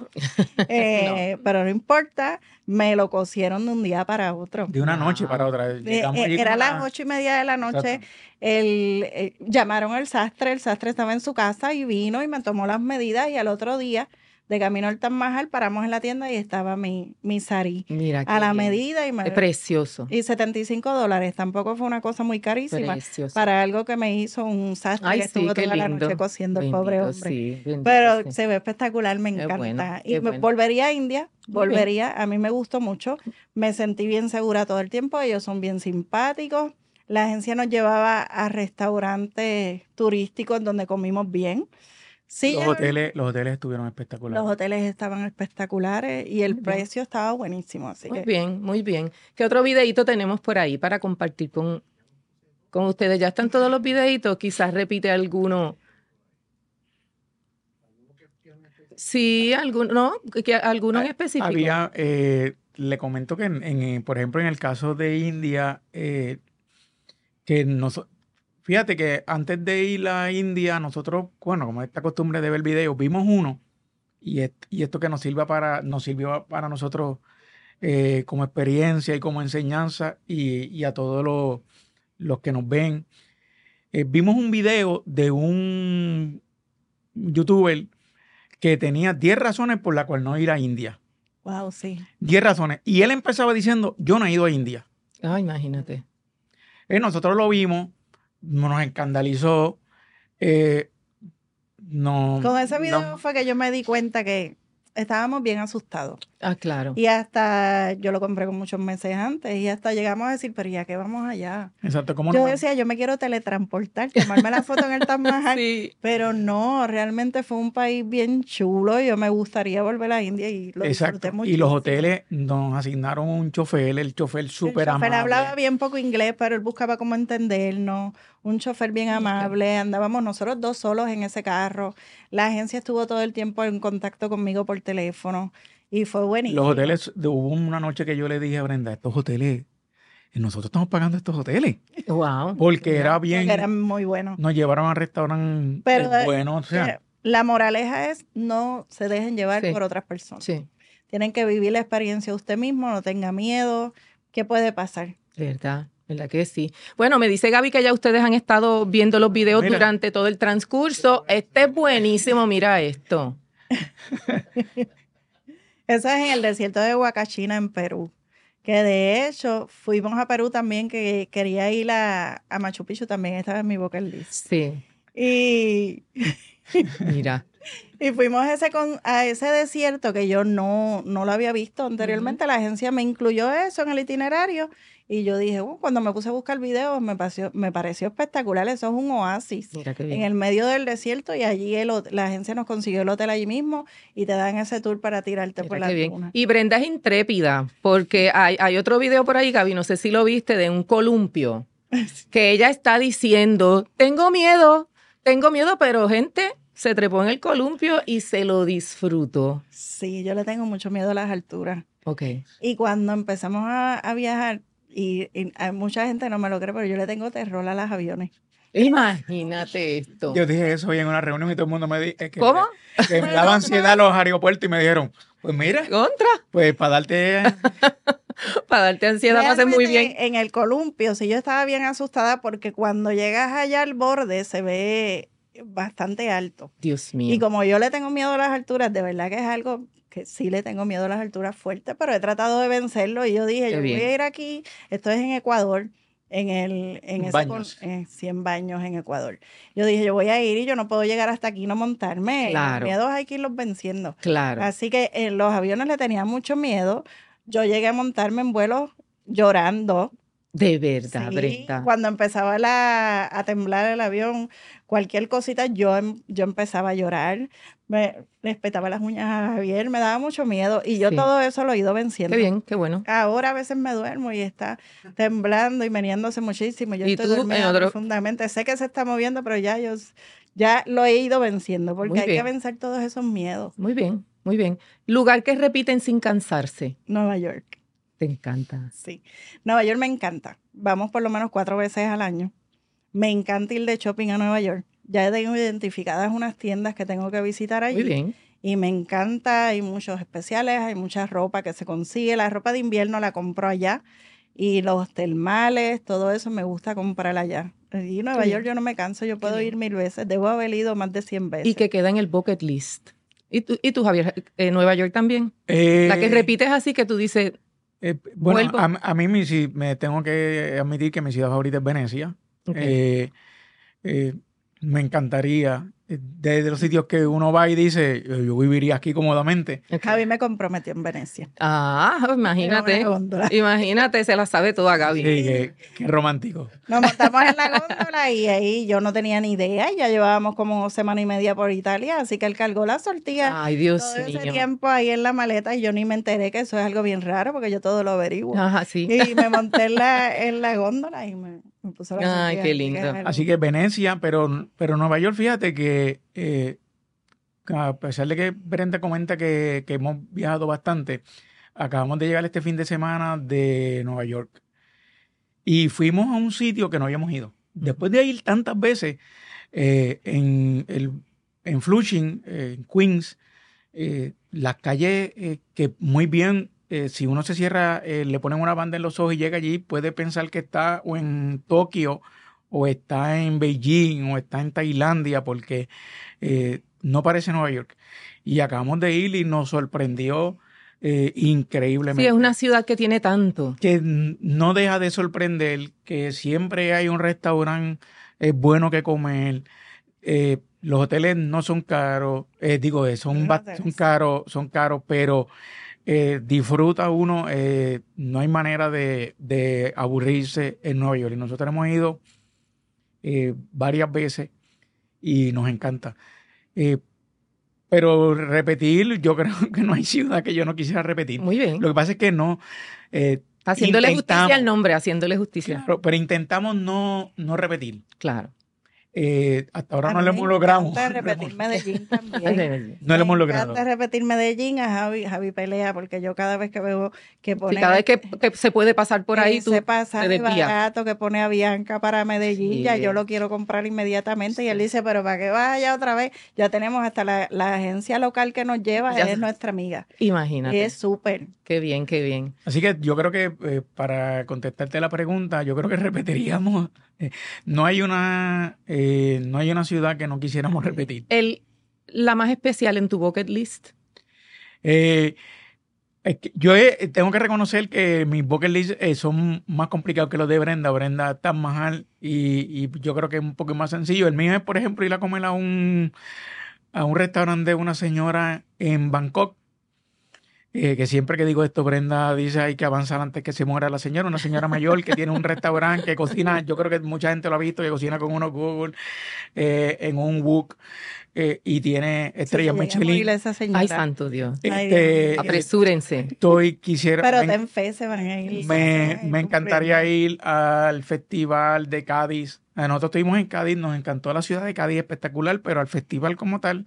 eh, pero no importa, me lo cosieron de un día para otro. De una Wow. noche para otra. Eh, Llegamos eh, allí era como a las ocho y media de la noche, Exacto. el, eh, llamaron al sastre, el sastre estaba en su casa y vino y me tomó las medidas y al otro día De camino al Taj Mahal, paramos en la tienda y estaba mi, mi sari Mira, a la bien. medida. Y me, Es precioso. Y setenta y cinco dólares, tampoco fue una cosa muy carísima. Precioso. Para algo que me hizo un sastre Ay, que sí, estuvo qué toda la lindo. noche cosiendo el Bendito, pobre hombre. sí, bendito, Pero sí. se ve espectacular, me Qué encanta. bueno, y qué me, bueno. volvería a India, Muy bien. volvería, a mí me gustó mucho. Me sentí bien segura todo el tiempo, ellos son bien simpáticos. La agencia nos llevaba a restaurantes turísticos donde comimos bien. Sí, Los el- hoteles, los hoteles estuvieron espectaculares. los hoteles estaban espectaculares y el Muy bien. precio estaba buenísimo. Así Muy que bien, muy bien. ¿Qué otro videíto tenemos por ahí para compartir con, con ustedes? Ya están todos los videitos, quizás repite alguno. Sí, alguno, no, que alguno en Ah, específico. Había, eh, le comento que, en, en, por ejemplo, en el caso de India, eh, que nos, fíjate que antes de ir a India, nosotros, bueno, como esta costumbre de ver videos, vimos uno y, et, y esto que nos sirva para, nos sirvió para nosotros eh, como experiencia y como enseñanza y, y a todos los, los que nos ven. Eh, vimos un video de un youtuber que tenía diez razones por las cuales no ir a India. wow, sí. diez razones. Y él empezaba diciendo, yo no he ido a India. Ah, imagínate. Eh, nosotros lo vimos, nos escandalizó. Eh, no, Con ese video no- fue que yo me di cuenta que estábamos bien asustados. Ah, claro. Y hasta, yo lo compré con muchos meses antes, y hasta llegamos a decir, pero ya que vamos allá. exacto, ¿cómo Yo no? decía, yo me quiero teletransportar, tomarme la foto en el Taj Mahal. Sí. Pero no, realmente fue un país bien chulo. Yo me gustaría volver a India y lo Exacto. disfruté mucho. Y los hoteles nos asignaron un chofer, el chofer súper El chofer amable. hablaba bien poco inglés, pero él buscaba cómo entendernos. Un chofer bien amable. Andábamos nosotros dos solos en ese carro. La agencia estuvo todo el tiempo en contacto conmigo por teléfono y fue buenísimo. Los hoteles, de- hubo una noche que yo le dije a Brenda, estos hoteles, eh, nosotros estamos pagando estos hoteles. Wow. Porque era bien, Porque eran muy buenos. nos llevaron a restaurantes Pero, eh, buenos, o sea, Eh, La moraleja es no se dejen llevar Sí. por otras personas. Sí, Tienen que vivir la experiencia usted mismo, no tenga miedo. ¿Qué puede pasar? verdad, verdad que sí. Bueno, me dice Gaby que ya ustedes han estado viendo los videos Mira. durante todo el transcurso. Este es buenísimo, mira esto. Eso es en el desierto de Huacachina, en Perú. Que de hecho, fuimos a Perú también, que quería ir a, a Machu Picchu, también estaba en mi bucket list. Sí, Y, mira. y fuimos a ese, con, a ese desierto que yo no, no lo había visto anteriormente. La agencia me incluyó eso en el itinerario. Y yo dije, uh, cuando me puse a buscar videos, me pareció, me pareció espectacular. Eso es un oasis Mira qué en bien. el medio del desierto, y allí el, hot- la agencia nos consiguió el hotel allí mismo y te dan ese tour para tirarte por Mira la qué bien. duna. Y Brenda es intrépida, porque hay, hay otro video por ahí, Gaby, no sé si lo viste, de un columpio, que ella está diciendo, tengo miedo, tengo miedo, pero gente se trepó en el columpio y se lo disfrutó. Sí, yo le tengo mucho miedo a las alturas. Ok. Y cuando empezamos a, a viajar, y, y a mucha gente no me lo cree, pero yo le tengo terror a los aviones. Imagínate esto. yo dije eso hoy en una reunión y todo el mundo me dijo que, ¿Cómo? que me daba ansiedad los aeropuertos y me dijeron, pues mira, Contra, pues para darte, para darte ansiedad, lo haces muy bien. Realmente, en el columpio, sí, yo estaba bien asustada porque cuando llegas allá al borde se ve bastante alto. Dios mío. Y como yo le tengo miedo a las alturas, de verdad que es algo que sí le tengo miedo a las alturas fuerte, pero he tratado de vencerlo y yo dije, Qué yo bien. voy a ir aquí, esto es en Ecuador, en el en ese Baños. col- eh, cien baños en Ecuador. Yo dije, yo voy a ir y yo no puedo llegar hasta aquí y no montarme. Claro. Los miedos hay que irlos venciendo. Claro. Así que en los aviones le tenía mucho miedo. Yo llegué a montarme en vuelos llorando. De verdad, Sí, Brenda. cuando empezaba la- a temblar el avión, cualquier cosita, yo, em- yo empezaba a llorar. Me respetaba las uñas a Javier, me daba mucho miedo. Y yo Sí. todo eso lo he ido venciendo. Qué bien, qué bueno. Ahora a veces me duermo y está temblando y meneándose muchísimo. Yo ¿Y estoy tú, en dormida otro- profundamente. Sé que se está moviendo, pero ya yo s- ya lo he ido venciendo porque Muy hay bien. que vencer todos esos miedos. Muy bien, muy bien. Lugar que repiten sin cansarse. Nueva York, Te encanta. sí. Nueva York me encanta. Vamos por lo menos cuatro veces al año. Me encanta ir de shopping a Nueva York. Ya tengo identificadas unas tiendas que tengo que visitar allí. Muy bien. Y me encanta, hay muchos especiales, hay mucha ropa que se consigue. La ropa de invierno la compro allá. Y los termales, todo eso me gusta comprar allá. Y Nueva Qué York bien. yo no me canso, yo puedo bien. ir mil veces. Debo haber ido más de cien veces. Y que queda en el bucket list. ¿Y tú, y tú Javier, eh, Nueva York también? Eh, La que repites así que tú dices, eh, bueno, vuelvo. a, a mí mi, ci- me tengo que admitir que mi ciudad favorita es Venecia. Ok. Eh, eh, me encantaría, eh, de los sitios que uno va y dice, yo yo viviría aquí cómodamente. Ok. Javi me comprometió en Venecia. Ah, En imagínate, una góndola. imagínate, se la sabe toda Gaby. Sí, qué, qué romántico. Nos montamos en la góndola y ahí yo no tenía ni idea. Ya llevábamos como semana y media por Italia, así que él cargó la sortija Ay, Dios todo ese mío. tiempo ahí en la maleta y yo ni me enteré que eso es algo bien raro porque yo todo lo averiguo. Ajá, sí. Y me monté en la, en la góndola y me, me puso la Ay, sortija, qué así que lindo. es algo- Así que Venecia, pero, pero Nueva York, fíjate que eh, a pesar de que Brenda comenta que, que hemos viajado bastante, acabamos de llegar este fin de semana de Nueva York y fuimos a un sitio que no habíamos ido. Después de ir tantas veces eh, en, el, en Flushing, eh, en Queens, eh, las calles eh, que muy bien, eh, si uno se cierra, eh, le ponen una banda en los ojos y llega allí, puede pensar que está o en Tokio o está en Beijing o está en Tailandia porque eh, no parece Nueva York. Y acabamos de ir y nos sorprendió eh, increíblemente. Sí, es una ciudad que tiene tanto. Que n- no deja de sorprender, que siempre hay un restaurante eh, bueno que comer. Eh, los hoteles no son caros, eh, digo, eh, son, Los ba- hoteles. son caros, son caros, pero eh, disfruta uno, eh, no hay manera de, de aburrirse en Nueva York. Y nosotros hemos ido eh, varias veces y nos encanta. Eh, pero repetir, yo creo que no hay ciudad que yo no quisiera repetir. Muy bien. Lo que pasa es que no. eh, Haciéndole justicia intentamos- al nombre, haciéndole justicia. Claro, pero intentamos no, no repetir. Claro. Eh, hasta ahora A no mí lo me hemos logrado. encanta repetir Medellín también. No lo hemos Me logrado. encanta repetir Medellín, a Javi, Javi pelea, porque yo cada vez que veo que Sí, pone cada vez que, que se puede pasar por ahí, tú ese pasaje te desvías. barato que pone a Bianca para Medellín, Sí. ya yo lo quiero comprar inmediatamente. Y él dice, pero ¿para qué vaya otra vez? Ya tenemos hasta la, la agencia local que nos lleva, Ya. es nuestra amiga. Imagínate. Es súper. Qué bien, qué bien. Así que yo creo que eh, para contestarte la pregunta, yo creo que repetiríamos. eh, no hay una eh, no hay una ciudad que no quisiéramos repetir. El, la más especial en tu bucket list. Eh, es que yo he- tengo que reconocer que mis bucket list eh, son más complicados que los de Brenda. Brenda está más alto y, y yo creo que es un poco más sencillo. El mío es, por ejemplo, ir a comer a un, a un restaurante de una señora en Bangkok. Eh, que siempre que digo esto, Brenda dice hay que avanzar antes que se muera la señora, una señora mayor que tiene un restaurante que cocina, yo creo que mucha gente lo ha visto, que cocina con unos Google eh, en un Wok eh, y tiene estrellas Sí, llega a morir Michelin. esa señora. Ay, santo Dios. Ay, Este, Dios mío. Apresúrense. estoy, quisiera, Pero me, ten fe, se van a ir. me, Ay, me encantaría cumpleaños. ir al festival de Cádiz. Eh, Nosotros estuvimos en Cádiz, nos encantó la ciudad de Cádiz, espectacular, pero al festival como tal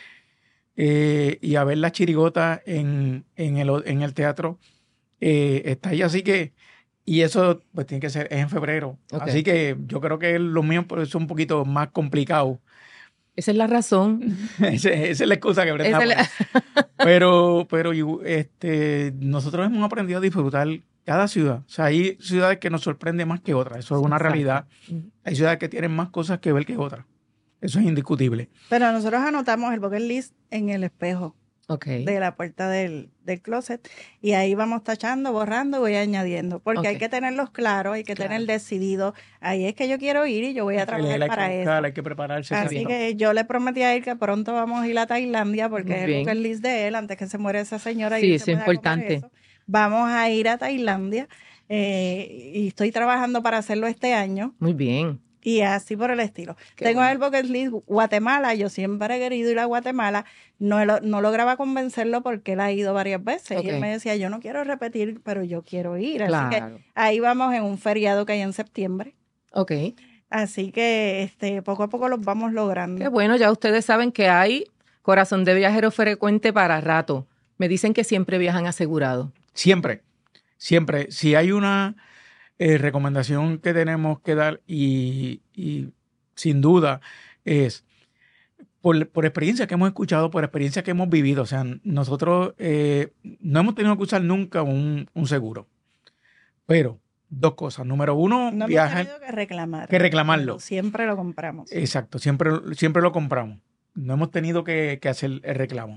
eh, y a ver las chirigotas en, en, el, en el teatro eh, está ahí, así que, y eso pues tiene que ser, es en febrero, Ok. así que yo creo que lo mío pues, es un poquito más complicado. Esa es la razón. Esa esa es la excusa que Brenda Esa es la- pone. Pero, pero y- este, nosotros hemos aprendido a disfrutar cada ciudad. O sea, hay ciudades que nos sorprenden más que otras. Eso es una Exacto. realidad. Hay ciudades que tienen más cosas que ver que otras. Eso es indiscutible. Pero nosotros anotamos el bucket list en el espejo Ok. de la puerta del, del closet y ahí vamos tachando, borrando y voy añadiendo. Porque Ok. hay que tenerlos claros, hay que Claro. tener decidido. Ahí es que yo quiero ir y yo voy a Hay que trabajar leer, hay que para buscar, eso. hay que prepararse. Así exacto. que yo le prometí a él que pronto vamos a ir a Tailandia porque Muy es el bien. bucket list de él antes que se muera esa señora. Sí, y él eso se es pueda comer importante. eso. Vamos a ir a Tailandia eh, y estoy trabajando para hacerlo este año. Muy bien. Y así por el estilo. Qué Tengo bueno. el bucket list Guatemala. Yo siempre he querido ir a Guatemala. No, lo- no lograba convencerlo porque él ha ido varias veces. Y Ok. él me decía, yo no quiero repetir, pero yo quiero ir. Así Claro. que ahí vamos en un feriado que hay en septiembre. Ok. Así que este poco a poco los vamos logrando. Qué bueno, ya ustedes saben que hay corazón de viajero frecuente para rato. Me dicen que siempre viajan asegurado. Siempre, siempre. Si hay una eh, recomendación que tenemos que dar y, y sin duda es por, por experiencia que hemos escuchado, por experiencia que hemos vivido. O sea, nosotros eh, no hemos tenido que usar nunca un, un seguro. Pero dos cosas. Número uno, No hemos viajar. tenido que reclamar. que reclamarlo. pero siempre lo compramos. Exacto, siempre, siempre lo compramos. No hemos tenido que, que hacer el reclamo.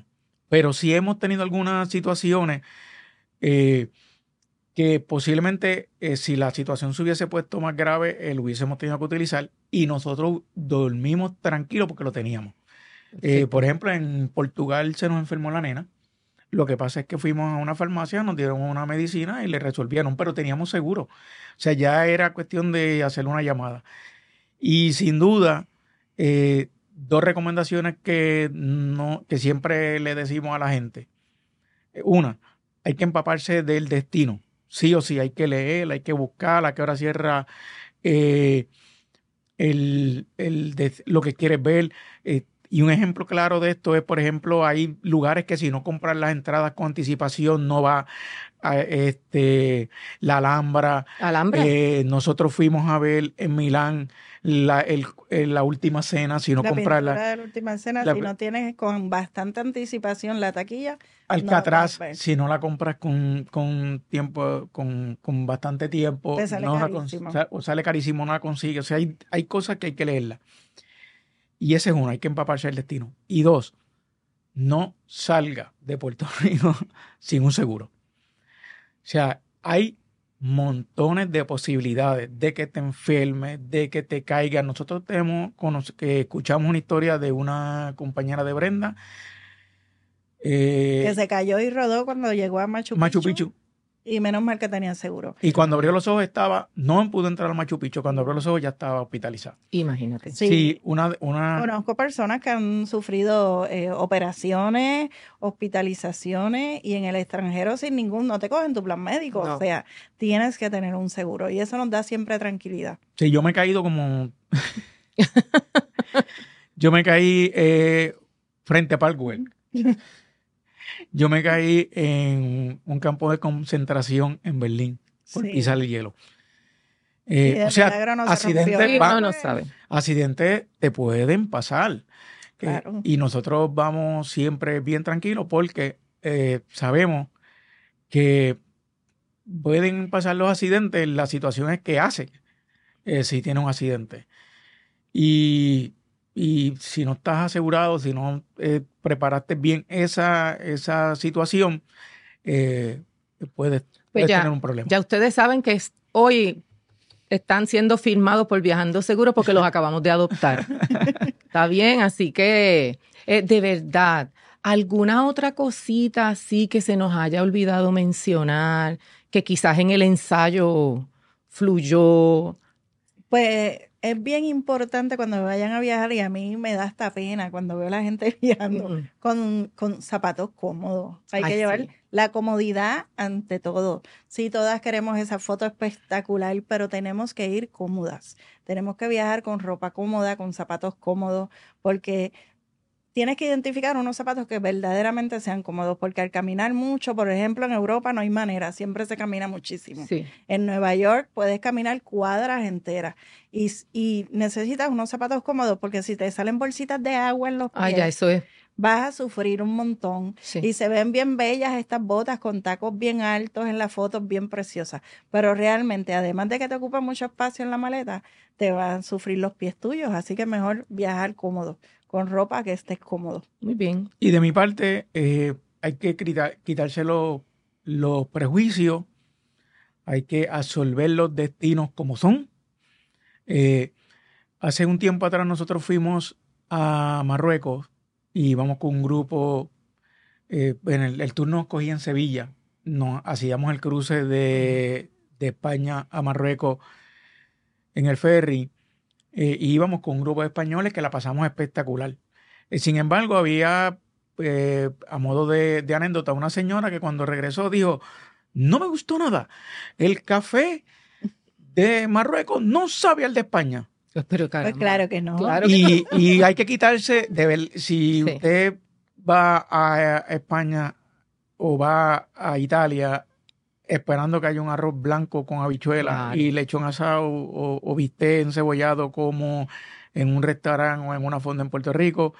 pero sí hemos tenido algunas situaciones eh, que posiblemente eh, si la situación se hubiese puesto más grave, eh, lo hubiésemos tenido que utilizar y nosotros dormimos tranquilos porque lo teníamos. Eh, por ejemplo, en Portugal se nos enfermó la nena. Lo que pasa es que fuimos a una farmacia, nos dieron una medicina y le resolvieron, pero teníamos seguro. O sea, ya era cuestión de hacer una llamada. Y sin duda, eh, dos recomendaciones que, no, que siempre le decimos a la gente. Una, hay que empaparse del destino. Sí o sí, hay que leer, hay que buscar a qué hora cierra eh, el, el de, lo que quieres ver. Eh, y un ejemplo claro de esto es, por ejemplo, hay lugares que si no compras las entradas con anticipación no va a este, la Alhambra. Alhambra. Eh, nosotros fuimos a ver en Milán la, el, el, la última cena, si no la compras la... de la última cena, la, si no tienes con bastante anticipación la taquilla. Alcatraz, no si no la compras con, con tiempo, con, con bastante tiempo, te sale no carísimo. La, o sale carísimo, no la consigues. O sea, hay, hay cosas que hay que leerlas. Y ese es uno, hay que empaparse del destino. Y dos, no salga de Puerto Rico sin un seguro. O sea, hay montones de posibilidades de que te enfermes, de que te caigas. Nosotros tenemos, que escuchamos una historia de una compañera de Brenda, Eh, que se cayó y rodó cuando llegó a Machu Picchu. Machu Picchu. Y menos mal que tenía seguro. Y cuando abrió los ojos estaba, no pudo entrar al Machu Picchu, cuando abrió los ojos ya estaba hospitalizado. Imagínate. Sí, sí una, una... Conozco personas que han sufrido eh, operaciones, hospitalizaciones y en el extranjero sin ningún, no te cogen tu plan médico. No. O sea, tienes que tener un seguro y eso nos da siempre tranquilidad. Sí, yo me he caído como... yo me caí eh, frente a Parkwell. Yo me caí en un campo de concentración en Berlín por sí. pisar el hielo. Eh, o sea, no accidentes, va, no sabe. accidentes te pueden pasar. Claro. Eh, y nosotros vamos siempre bien tranquilos porque eh, sabemos que pueden pasar los accidentes en las situaciones que hace eh, si tiene un accidente. Y... Y si no estás asegurado, si no eh, preparaste bien esa, esa situación, eh, puedes, pues puedes ya, tener un problema. Ya ustedes saben que es, hoy están siendo firmados por Viajando Seguro porque los acabamos de adoptar. Está bien, así que eh, de verdad, ¿alguna otra cosita así que se nos haya olvidado mencionar, que quizás en el ensayo fluyó? Pues... es bien importante cuando vayan a viajar y a mí me da hasta pena cuando veo a la gente viajando mm. con, con zapatos cómodos. Hay Ay, que llevar sí. la comodidad ante todo. Sí, todas queremos esa foto espectacular, pero tenemos que ir cómodas. Tenemos que viajar con ropa cómoda, con zapatos cómodos, porque... tienes que identificar unos zapatos que verdaderamente sean cómodos, porque al caminar mucho, por ejemplo, en Europa no hay manera, siempre se camina muchísimo. Sí. En Nueva York puedes caminar cuadras enteras y, y necesitas unos zapatos cómodos, porque si te salen bolsitas de agua en los pies, ah, ya, eso es. vas a sufrir un montón. Sí. Y se ven bien bellas estas botas con tacos bien altos en las fotos, bien preciosas, pero realmente, además de que te ocupa mucho espacio en la maleta, te van a sufrir los pies tuyos, así que mejor viajar cómodo, con ropa que estés cómodo. Muy bien. Y de mi parte, eh, hay que quitar, quitarse los, los prejuicios, hay que absorber los destinos como son. Eh, hace un tiempo atrás nosotros fuimos a Marruecos y íbamos con un grupo, eh, en el, el tour nos cogía en Sevilla, nos hacíamos el cruce de, de España a Marruecos en el ferry. Eh, y íbamos con un grupo de españoles que la pasamos espectacular. Eh, sin embargo, había, eh, a modo de, de anécdota, una señora que cuando regresó dijo, no me gustó nada. El café de Marruecos no sabe al de España. Pero pues claro que no. Claro y, que no. y hay que quitarse, de ver, si sí. usted va a España o va a Italia esperando que haya un arroz blanco con habichuelas claro. y lechón asado o, o bistec encebollado como en un restaurante o en una fonda en Puerto Rico,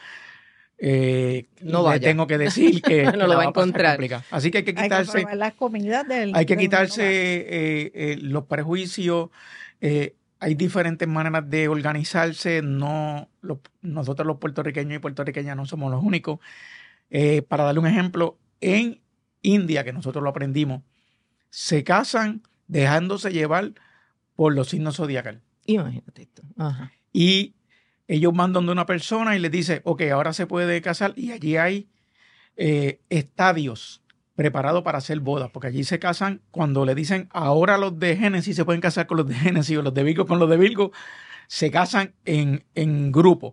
eh, no vaya. Le tengo que decir que, no que lo va a encontrar. Así que hay que quitarse, hay que las comidas del, hay que quitarse eh, eh, los prejuicios. Eh, hay diferentes maneras de organizarse. No, los, nosotros los puertorriqueños y puertorriqueñas no somos los únicos. Eh, para darle un ejemplo, en India, que nosotros lo aprendimos, se casan dejándose llevar por los signos zodiacales. Imagínate esto. Ajá. Y ellos mandan de una persona y les dice, ok, ahora se puede casar, y allí hay eh, estadios preparados para hacer bodas, porque allí se casan cuando le dicen, ahora los de Génesis se pueden casar con los de Génesis o los de Virgo con los de Virgo, se casan en, en grupo.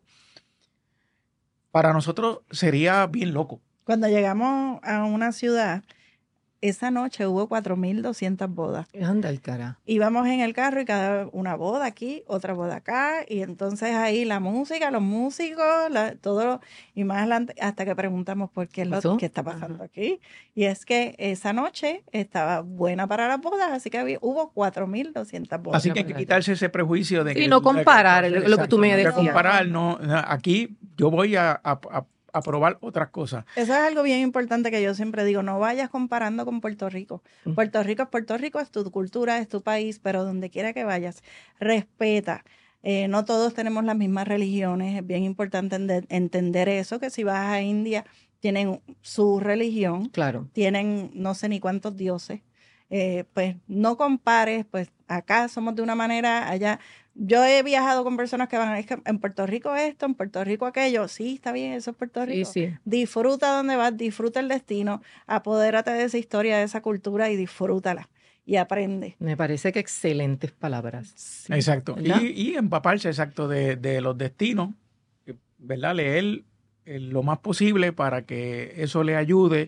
Para nosotros sería bien loco. Cuando llegamos a una ciudad, esa noche hubo cuatro mil doscientas bodas. Anda el cara. Íbamos en el carro y cada una boda aquí, otra boda acá, y entonces ahí la música, los músicos, la, todo, lo, y más adelante, hasta que preguntamos por qué, lo, qué está pasando Ajá. aquí. Y es que esa noche estaba buena para las bodas, así que había, hubo cuatro mil doscientas bodas. Así que hay que quitarse ese prejuicio de sí, que... no comparar que, lo exacto, que tú me decías. No comparar, no, aquí yo voy a... a, a a probar otras cosas. Eso es algo bien importante que yo siempre digo, no vayas comparando con Puerto Rico. Puerto Rico es Puerto Rico, es tu cultura, es tu país, pero donde quiera que vayas, respeta. Eh, no todos tenemos las mismas religiones, es bien importante ende- entender eso, que si vas a India tienen su religión, claro. tienen no sé ni cuántos dioses. Eh, pues no compares, pues acá somos de una manera, allá... Yo he viajado con personas que van, es que en Puerto Rico esto, en Puerto Rico aquello. Sí, está bien, eso es Puerto Rico. Sí, sí. Disfruta donde vas, disfruta el destino, apodérate de esa historia, de esa cultura y disfrútala y aprende. Me parece que excelentes palabras. Sí, exacto. Y, y empaparse, exacto, de, de los destinos, ¿verdad? Leer eh, lo más posible para que eso le ayude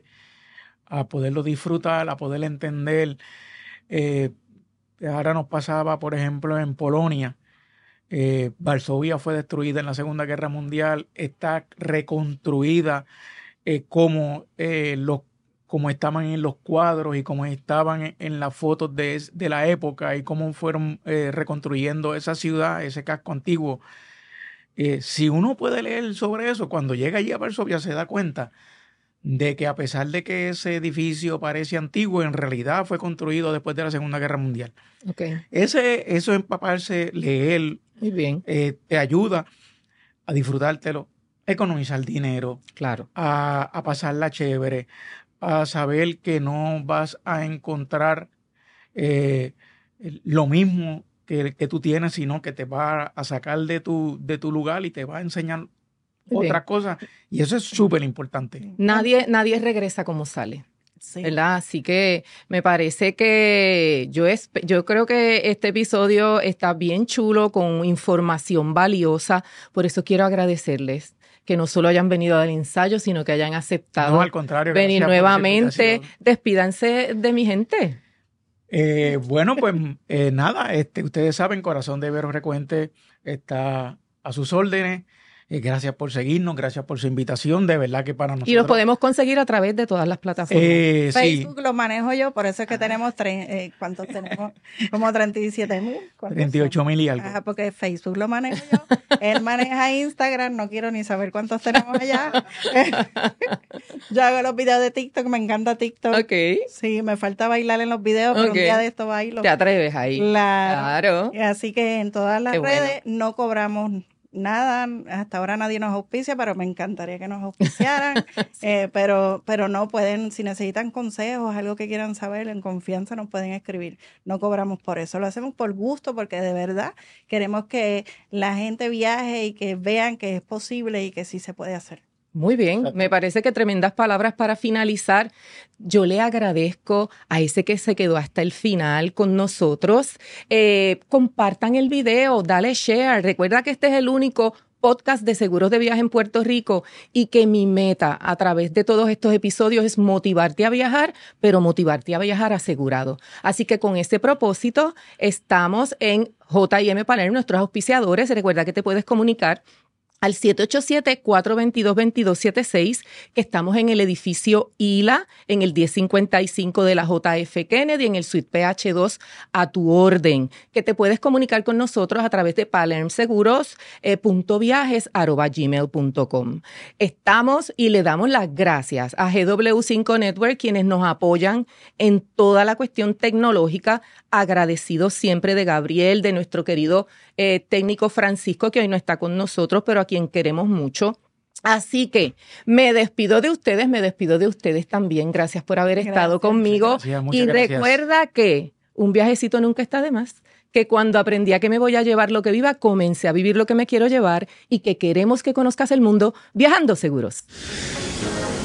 a poderlo disfrutar, a poder entender. Eh, Ahora nos pasaba, por ejemplo, en Polonia. Eh, Varsovia fue destruida en la Segunda Guerra Mundial. Está reconstruida eh, como, eh, los, como estaban en los cuadros y como estaban en, en las fotos de, de la época y cómo fueron eh, reconstruyendo esa ciudad, ese casco antiguo. Eh, si uno puede leer sobre eso, cuando llega allí a Varsovia se da cuenta de que a pesar de que ese edificio parece antiguo, en realidad fue construido después de la Segunda Guerra Mundial. Okay. Ese, eso empaparse, leer, muy bien, eh, te ayuda a disfrutártelo, a economizar dinero, claro, a, a pasarla chévere, a saber que no vas a encontrar eh, lo mismo que, que tú tienes, sino que te va a sacar de tu, de tu lugar y te va a enseñar otras cosas, y eso es súper importante. Nadie, nadie regresa como sale. Sí. ¿Verdad? Así que me parece que yo, es, yo creo que este episodio está bien chulo, con información valiosa. Por eso quiero agradecerles que no solo hayan venido al ensayo, sino que hayan aceptado no, al contrario, venir nuevamente. Despídanse de mi gente. Eh, bueno, pues eh, nada, este, ustedes saben, Corazón de Vero Recuente está a sus órdenes. Eh, gracias por seguirnos, gracias por su invitación, de verdad que para nosotros... Y los podemos conseguir a través de todas las plataformas. Eh, Facebook sí. lo manejo yo, por eso es que ah. tenemos, tre- eh, ¿cuántos tenemos? Como treinta y siete mil. treinta y ocho mil y algo. Ajá, porque Facebook lo manejo yo, él maneja Instagram, no quiero ni saber cuántos tenemos allá. Yo hago los videos de TikTok, me encanta TikTok. Ok. Sí, me falta bailar en los videos, pero okay. un día de esto bailo. ¿Te atreves ahí? Claro. claro. Así que en todas las Qué redes bueno. no cobramos nada, hasta ahora nadie nos auspicia, pero me encantaría que nos auspiciaran, sí. eh, pero, pero no pueden, si necesitan consejos, algo que quieran saber, en confianza nos pueden escribir, no cobramos por eso, lo hacemos por gusto, porque de verdad queremos que la gente viaje y que vean que es posible y que sí se puede hacer. Muy bien, me parece que tremendas palabras para finalizar. Yo le agradezco a ese que se quedó hasta el final con nosotros. Eh, compartan el video, dale share. Recuerda que este es el único podcast de seguros de viaje en Puerto Rico y que mi meta a través de todos estos episodios es motivarte a viajar, pero motivarte a viajar asegurado. Así que con ese propósito estamos en J y M Panel, nuestros auspiciadores. Recuerda que te puedes comunicar al siete ocho siete, cuatro dos dos, dos dos siete seis, que estamos en el edificio I L A, en el diez cincuenta y cinco de la J F Kennedy, en el suite P H dos, a tu orden, que te puedes comunicar con nosotros a través de palermseguros punto viajes arroba gmail punto com. Estamos y le damos las gracias a G W cinco Network, quienes nos apoyan en toda la cuestión tecnológica, agradecidos siempre de Gabriel, de nuestro querido eh, técnico Francisco, que hoy no está con nosotros, pero a quien queremos mucho. Así que me despido de ustedes, me despido de ustedes también. Gracias por haber Gracias. estado conmigo. Gracias, muchas y gracias. recuerda que un viajecito nunca está de más. Que cuando aprendí a que me voy a llevar lo que viva, comencé a vivir lo que me quiero llevar y que queremos que conozcas el mundo viajando seguros.